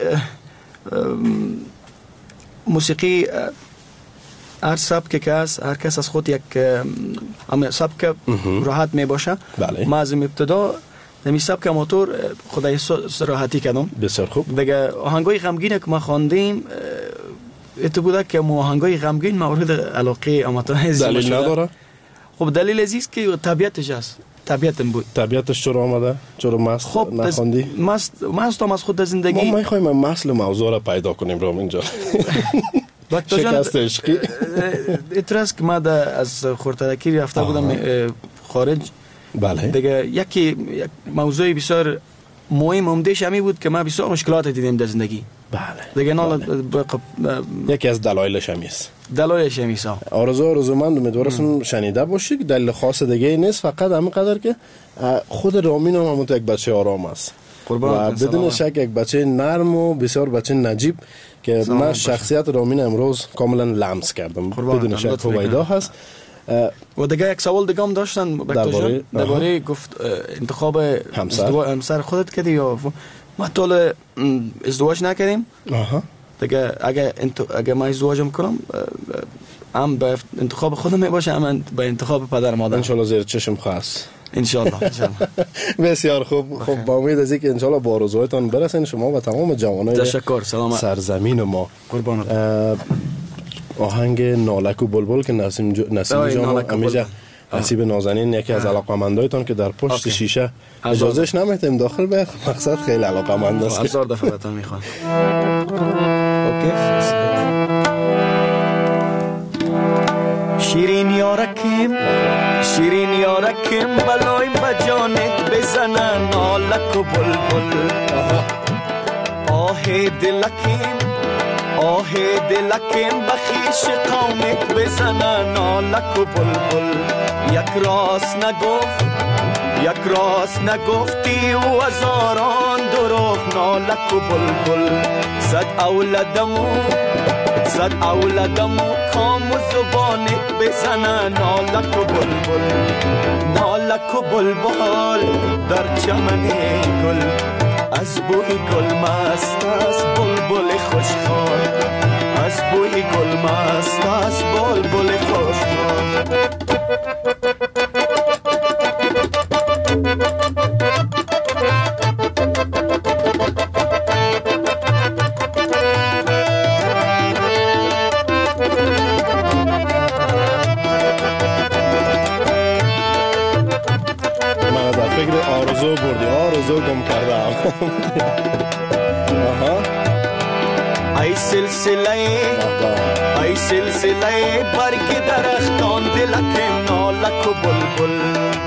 موسیقی هر سبک که هست، هر کس از خود یک سبک راحت می باشه. بله. ما از ابتدا نمی سبک موتور خدای راحتی کردم. بسیار خوب. دیگه آهنگای غمگین که ما خواندیم ات بوده که ما آهنگای غمگین مورد علاقه اماتورای زیاد دلیل نداره؟ خب دلیل عزیز که طبیعتش است. طبیعتم بود. طبیعتش چرا آمده؟ چرا مست خب نخوندی؟ مست از خود زندگی. ما میخوایم مسئله موضوع را پیدا کنیم رامین جان. شکست عشقی. اتراس که ما از خورترکی رفته بودم خارج. بله. دیگه یک موضوع بسیار مهم عمدهش همی بود که ما بسیار مشکلات دیدیم در زندگی. بله. دیگه یکی از دلایلش همیست. دلایلش همیست. آرزومند امیدوارم شنیده باشی که دلیل خاص دیگه نیست، فقط همین قدر که خود رامین هم یک بچه آرام است و بدون شک یک بچه نرم و بسیار بچه نجیب که من شخصیت رامین امروز کاملا لمس کردم. بدون شک فوایدا هست. و دیگه یک سوال دیگه هم داشتن درباره گفت انتخاب همسر خودت کردی یا ما طول ازدواج نکردیم. دیگه اگه من ازدواجم کنم هم به انتخاب خودم میباشه هم به انتخاب پدر مادر. انشالله زیر چشم خاص. انشالله. بسیار خوب. خب با امید از اینکه انشالله با آرزوهایتان برسین شما و تمام جوانای تشکر. سلامت. سرزمین ما. قربانت. آهنگ نالک و بلبل که نسیم جان همیشه نصیب نازنین یکی از علاقمندایتان که در پشت شیشه اجازهش نمیتیم داخل به مقصد خیلی علاقمند است. هزار دفعه تا میخوام. شیرین یارکیم بلایم با جانت بزنن نالک و بلبل. آه دلکیم آه دلکم بخیش قومت بزنه نالک و بلبل یک راست نگفتی و هزاران دروغ نالک و بلبل صد اولادمو کام و زبانت بزنه نالک و بلبل در چمن گل از بوی گل مست است بلبل خوشخوان از بوی گل مست است بلبل خوشخوان آرزو گم کردم ای سلسله برگ درختان دلکم نالک و بلبل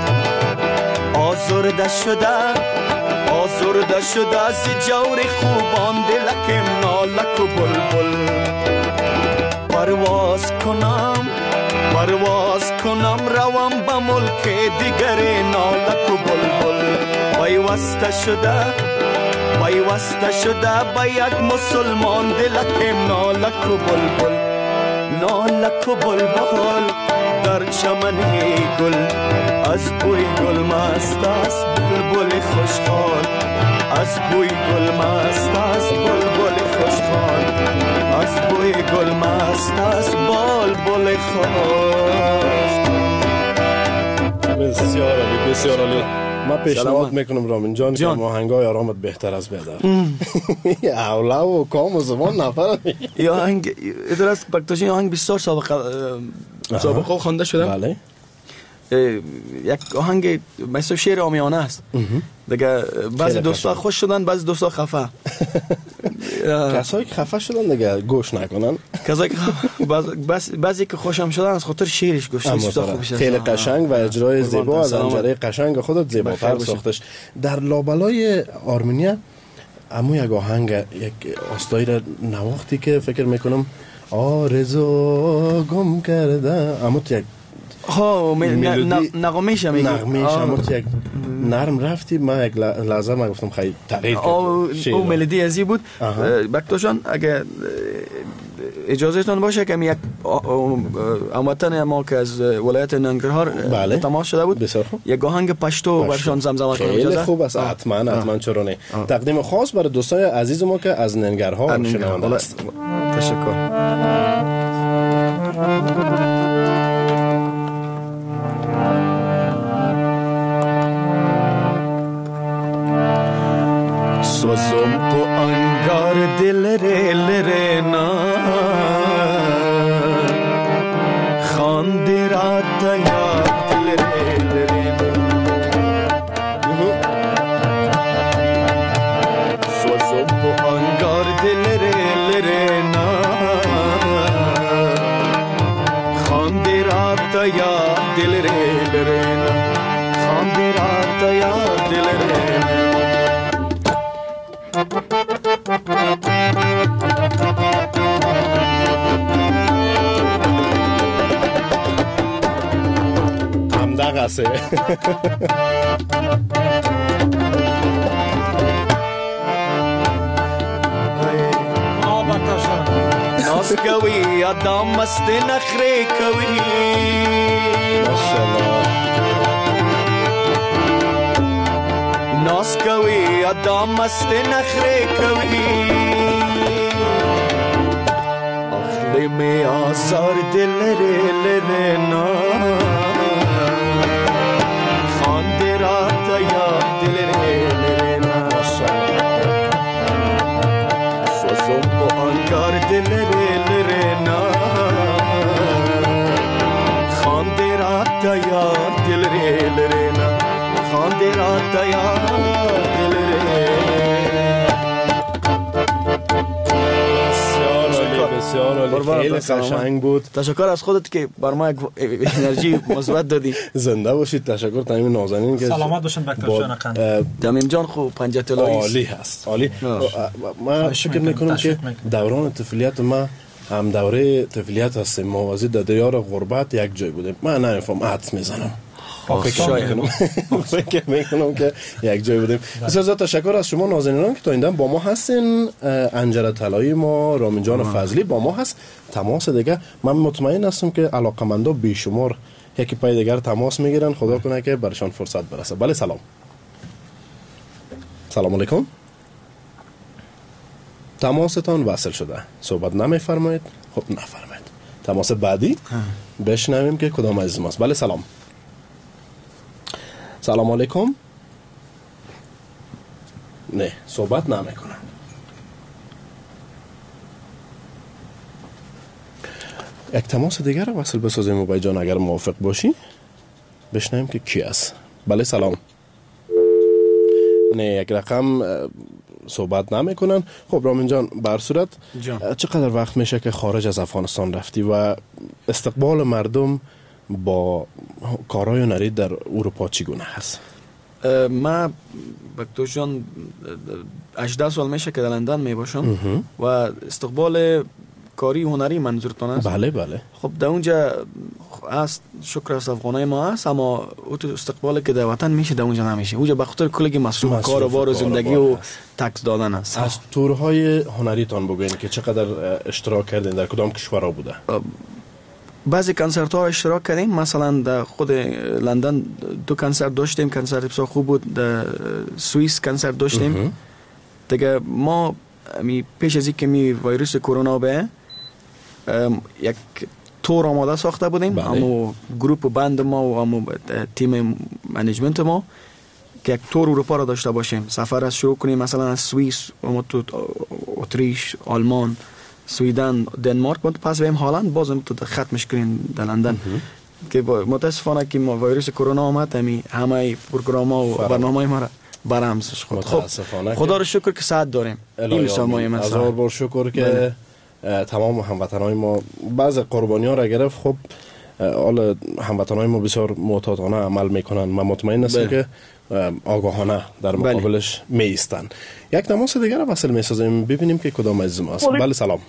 آزرده شده از جور خوبان دلکم نالک و بلبل پرواز کنم روم به ملک دیگر نالک و بلبل پیوسته شده به یک مسلمان دلکم نالک و بلبل در چمن گل از بوی گل مست است بلبل خوشخوان از بوی گل مست است بلبل خوشخوان از بوی گل مست است بلبل خوش. بسیار عالی. ما پیشنهاد میکنم رامین جان که آهنگای آرامت بهتر از بیادر اولا و کام و زبان نفر یا آهنگ ادراس بکتاشین آهنگ بسیار سابقه خوانده شده. بله یک آهنگ مثل شعر عامیانه است دیگه. بعضی دوستا خوش شدن بعضی دوستا خفه. کسایی که خفه شدن دیگه گوش نکنن. کسایی که بعضی که خوشم شدن از خاطر شعرش گوش خیلی قشنگ و اجرای زیبا از انجره قشنگ خودت زیباتر ساختش. در لابلای آرمنیا امو یک آهنگ یک آستایی را نواختی که فکر میکنم آرزو گم کرده امو یک نغمه‌ش یک نرم رفتی. ما یک لحظه ما گفتم خیلی تغییر کرد او ملودی ازی بود. بکتاشان اگه اجازهتون باشه که یک هموطن ما که از ولایت ننگرهار تماس شده بود یک آهنگ پشتو برشان زمزمه کنم. خیلی خوب است. حتما چرا نه. تقدیم خاص برای دوستای عزیز ما که از ننگرهار شنونده است. تشکر. سوزم پو انگار دل ره نا خاندی رات یا دل ره سوزم پو انگار دل ره نا خاندی رات یا دل ره خاندی رات یا دل ره. همدغسه ناز کوي ادم مست نخره کوي ماشاءالله ناز کوي ادم مست نخره کوي اخلی می آزار دل ره نا خاندی رات یا دل ره نا سوزم پو انگار دل ره نا خاندی رات یا دل ره نا خاندی رات یا دل ره. بسیار عالی، خیلی قشنگ بود. تشکر از خودت که بر ما انرژی مثبت دادی. زنده باشید. تشکر تمام نازنین که سلامت باشین بکتر جان قند. دمیم جان خوب 50 طلایی عالی هست. عالی. من فکر میکنم که دوران طفولیت ما هم دوره طفولیت هستیم، موازی در دیار غربت یک جای بودیم. من نمیفهم حدس میزنم، فکر میکنم که یک جای بودیم. بسیار زیاد تشکر از شما نازنینان که تا این دم با ما هستین. انجر طلایی ما رامین جان فضلی با ما هست. تماس دیگه من مطمئن هستم که علاقمندا بیشمار یکی پای دیگر تماس میگیرن. خدا کنه که برشان فرصت برسه. بله سلام. سلام علیکم. تماستان وصل شده. صحبت نمیفرمایید؟ خب نفرمایید. تماس بعدی بشنویم که کدام عزیز ماست. بله سلام. سلام علیکم. نه صحبت نمیکنم. یک تماس دیگر رو وصل بسازیم موبای جان اگر موافق باشی. بشنویم که کی است. بله سلام. نه یک رقم صحبت نمیکنن. خب رامین جان بر صورت چقدر وقت میشه که خارج از افغانستان رفتی و استقبال مردم با کارهای هنری در اروپا چگونه هست؟ ما بکتر جان 18 سال میشه که در لندن میباشم و استقبال کاری هنری منظورتون است؟ بله بله. خب در اونجا است شکر است افغانای ما است، اما اون استقبالی که در وطن میشه در اونجا نمیشه. اونجا به خاطر کلی مصروف کار و بار و زندگی و تکس دادن است. از تورهای هنری تان بگوین که چقدر اشتراک کردین، در کدام کشورها بوده؟ بعضی کنسرت ها اشتراک کردیم. مثلا در خود لندن 2 کنسرت داشتیم، کنسرت بسیار خوب بود. در سوئیس کنسرت داشتیم. دیگه ما پیش از اینکه ویروس کرونا به یک تور آماده ساخته بودیم. اما گروپ بند ما و اما تیم منیجمنت ما که یک تور اروپا را داشته باشیم. سفر از شروع کنیم مثلا از سوئیس، اما تو اتریش، آلمان، سویدن، دنمارک، پس بریم هلند، بازم تو ختمش کنیم در لندن. که متاسفانه که ما ویروس کرونا آمد همه پروگرام و برنامه ما را برامزش خود. خب خدا رو شکر که صحت داریم. این مثال ما هزار بار شکر که تمام هموطنان ما بعض قربانی ها را گرفت. خب حالا هموطنان ما بسیار محتاطانه عمل میکنن. من مطمئن هستم که آگاهانه در مقابلش می ایستن. یک تماس دیگر را وصل میسازیم ببینیم که کدام عزیز ما است. بله سلام.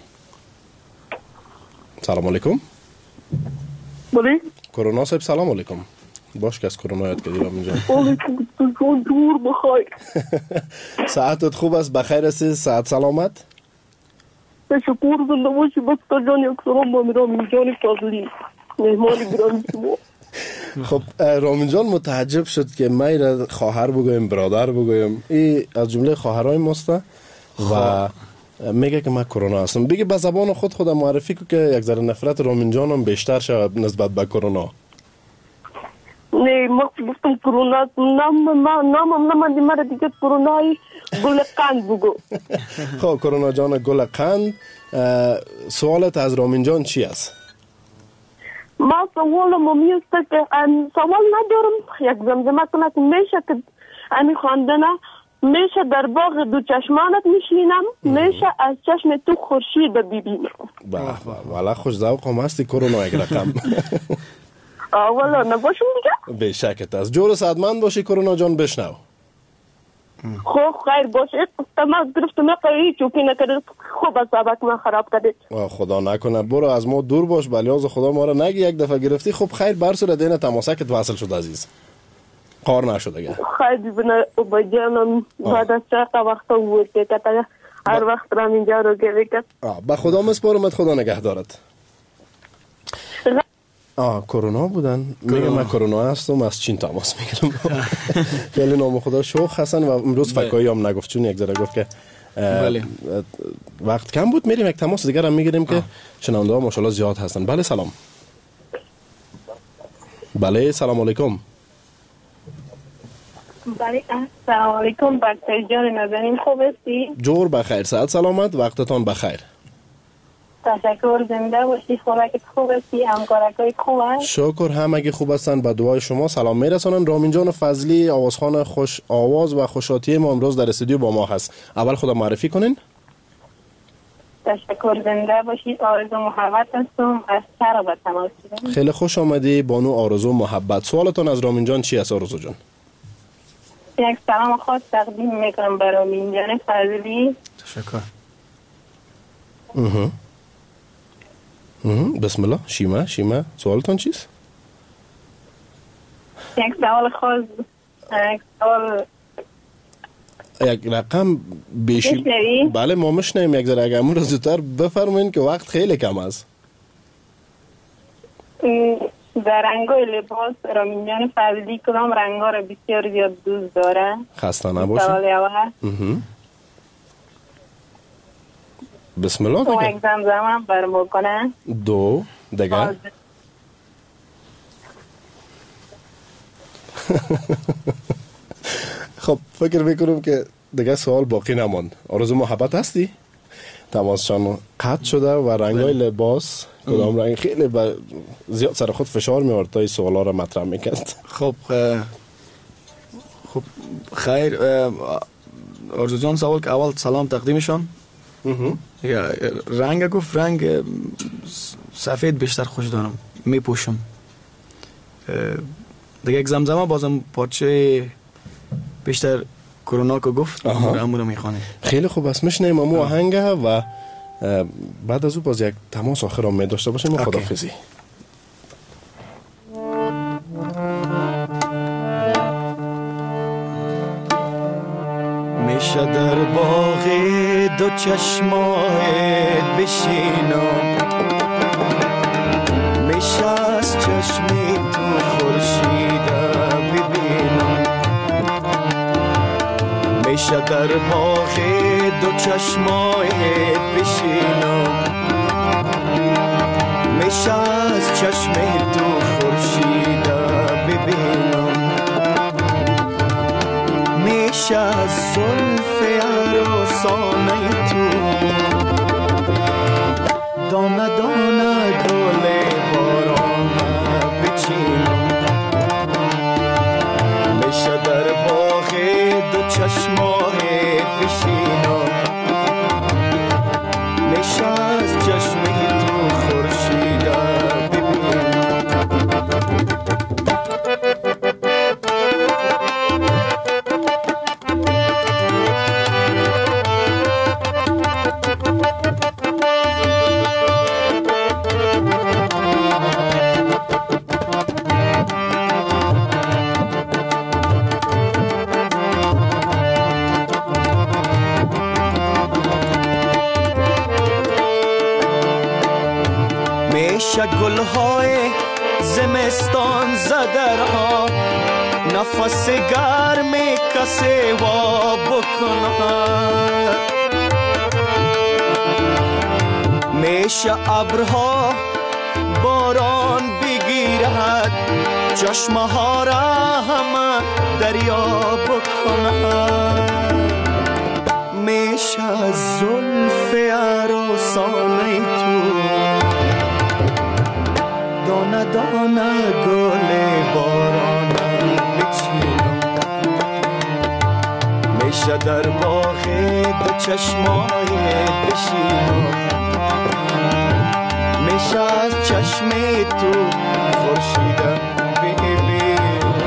سلام علیکم. بله کرونا صاحب سلام علیکم. باش که از کرونا یاد کردی رامین جان. علیکم السلام. دور بخیر. ساعتت خوب است؟ بخیر هستی؟ صحت سلامت؟ تشکر زنده باشی بکتر جان. یک سلام با رامین جان فضلی مهمان گرامی شما. خب رامین جان متعجب شد که من را خواهر بگویم برادر بگویم. این از جمله خواهرای ماست و میگه که من کرونا هستم. بگه به زبان خودم معرفی کو که یک ذره نفرت رامین جان هم بیشتر شد نسبت به کرونا. نه ما گفتم کرونا نام مرا دیگه کرونای گل قند بگو. خب کرونا جان گل قند، سوالت از رامین جان چی است؟ ما سوالم میست که سوال ندارم. یک زمزمه کنه که میشه که امی خواندنه میشه در باغ دو چشمانت میشینم، میشه از چشم تو خورشید ببینم. والا خوش ذوق هم هستی کرونا یک رقم. والا نباشم دیگه؟ به شکت است. جور سعدمند باشی کرونا جان. بشنو. خوب خیر باشه. تمام گرفتم قایی چوکی نکرد. خوب از سبک من خراب کردید. خدا نکنه. برو از ما دور باش. بلیاز خدا ما را نگی یک دفعه گرفتی. خب خیر برسور دینه تماسکت وصل شد عزیز. قار نشد اگر. خیر ببینه بجانم بعد از چقدر وقت بود که هر وقت را اینجا رو گرفت. به خدا مسپارمت. خدا نگهدارت. کرونا بودن. میگم من کرونا هستم، از چین تماس میگیرم. خیلی نام خدا شوخ هستن و امروز فکایی هم نگفت چون یک ذره گفت که وقت کم بود. میریم یک تماس دیگر هم میگیریم که شنونده ها ماشاءالله زیاد هستن. بله سلام. بله سلام علیکم. بله السلام علیکم. بکتر جان نازنین خوب هستی؟ جور بخیر. صحت سلامت. وقتتان بخیر. تشکر. زنده باشی. خوراکت خوب هستی؟ همکارکای خوب هست؟ شکر همگی خوب هستن. به دعای شما سلام میرسانن. رامین جان فضلی آوازخوان خوش آواز و خوشاتی ما امروز در استودیو با ما هست. اول خدا معرفی کنین. تشکر، زنده باشید. آرزو محبت هستم از سر به تماس شدم. خیلی خوش آمدی بانو آرزو محبت. سوالتون از رامین جان چی است آرزو جان؟ یک سلام خاص تقدیم میکنم برای رامین جان فضلی. تشکر. بسم الله. شیما سوالتون چیست؟ یک سوال خاص، یک سوال یک رقم بیشی. بله ما مشنیم. یک ذره اگه رو زودتر بفرمایید که وقت خیلی کم است. در رنگای لباس رامین جان فضلی کدام رنگا را بسیار زیاد دوست داره؟ خسته نباشید. سوال اول. بسم الله دیگه. یک زمزمه برام کنه. 2 دیگه. خب فکر میکنم که دیگه سوال باقی نماند. آرزو محبت هستی؟ تماسشان قطع شده و رنگای لباس کدام رنگ خیلی زیاد سر خود فشار می‌آورد تا این سوالا رو مطرح می‌کرد. خب خیر آرزو جان سوال که اول سلام تقدیمشان. رنگ گفت رنگ سفید بیشتر خوش دارم میپوشم. دیگه یک زمزمه بازم پارچه بیشتر کرونا که گفت امور میخوانه. خیلی خوب است. میشنیم امو آهنگه و بعد از او باز یک تماس آخر هم می داشته باشیم. خداحافظی. میشه در باغ دو چشمایت بشینم، میشه از چشمی تو خورشیده ببینم، میشه در باغ دو چشمایت بشینم، میشه از چشمی تو خورشیده ببینم، میشه از زلف عروسانه تو دانه دانه گل باران بچینم، میشه در باغ دو چشمایت بشینم، میشه از چشمی تو خورشیده ببینم. میشه گلهای زمستان زدرها نفس گرم کسی وا بکنه، میشه ابرها باران بگیرد چشمه ها را همه دریا بکنه، میشه از زلف عروسانه تو دانه دانه گل باران بچینم، میشه در باغ دو چشمایت بشینم، میشه از چشم تو خورشیده ببینم.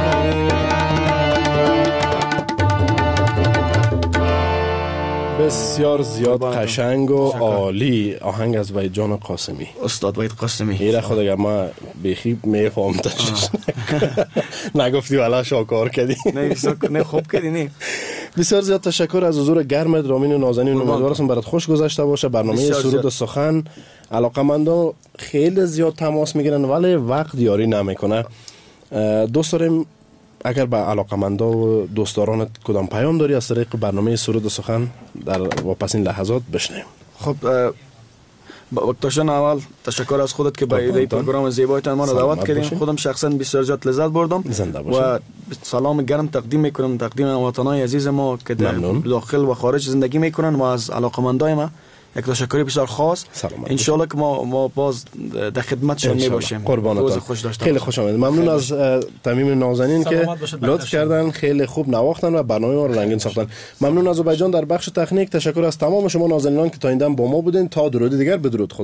بسیار زیاد قشنگ و عالی آهنگ از وحید جان قاسمی، استاد وحید قاسمی. ایره خود اگر ما بخی میفهمتش نگفتی والا شاکار کردی. نه خوب کردی. نه بسیار زیاد تشکر از حضور گرمت رامین نازنین. امیدوارم برات خوش گذشته باشه. برنامه سرود سخن علاقمندان خیلی زیاد تماس میگیرن ولی وقت یاری نمیکنه. دوست داریم اگر به علاقمندا و دوستدارانت کدام پیام داری از طریق برنامه سرود سخن در واپسین لحظات بشنویم. خب وقتاشان اول تشکر از خودت که به این پروگرام زیبایتان ما را دعوت کردین. خودم شخصا بسیار زیاد لذت بردم و سلام گرم تقدیم میکنم تقدیم وطنای عزیز ما که در داخل و خارج زندگی میکنن و از علاقمندای ما یک تشکر بسیار خاص. ان شاء الله که ما باز در خدمتشان میباشیم. قربانتان. خیلی خوش آمدید. ممنون از تمیم نازنین که لطف کردن، خیلی خوب نواختن و برنامه ما رو رنگین ساختن. ممنون آذربایجان در بخش تکنیک. تشکر از تمام شما نازنینان که تا این دم با ما بودین. تا درود دیگر، بدرود.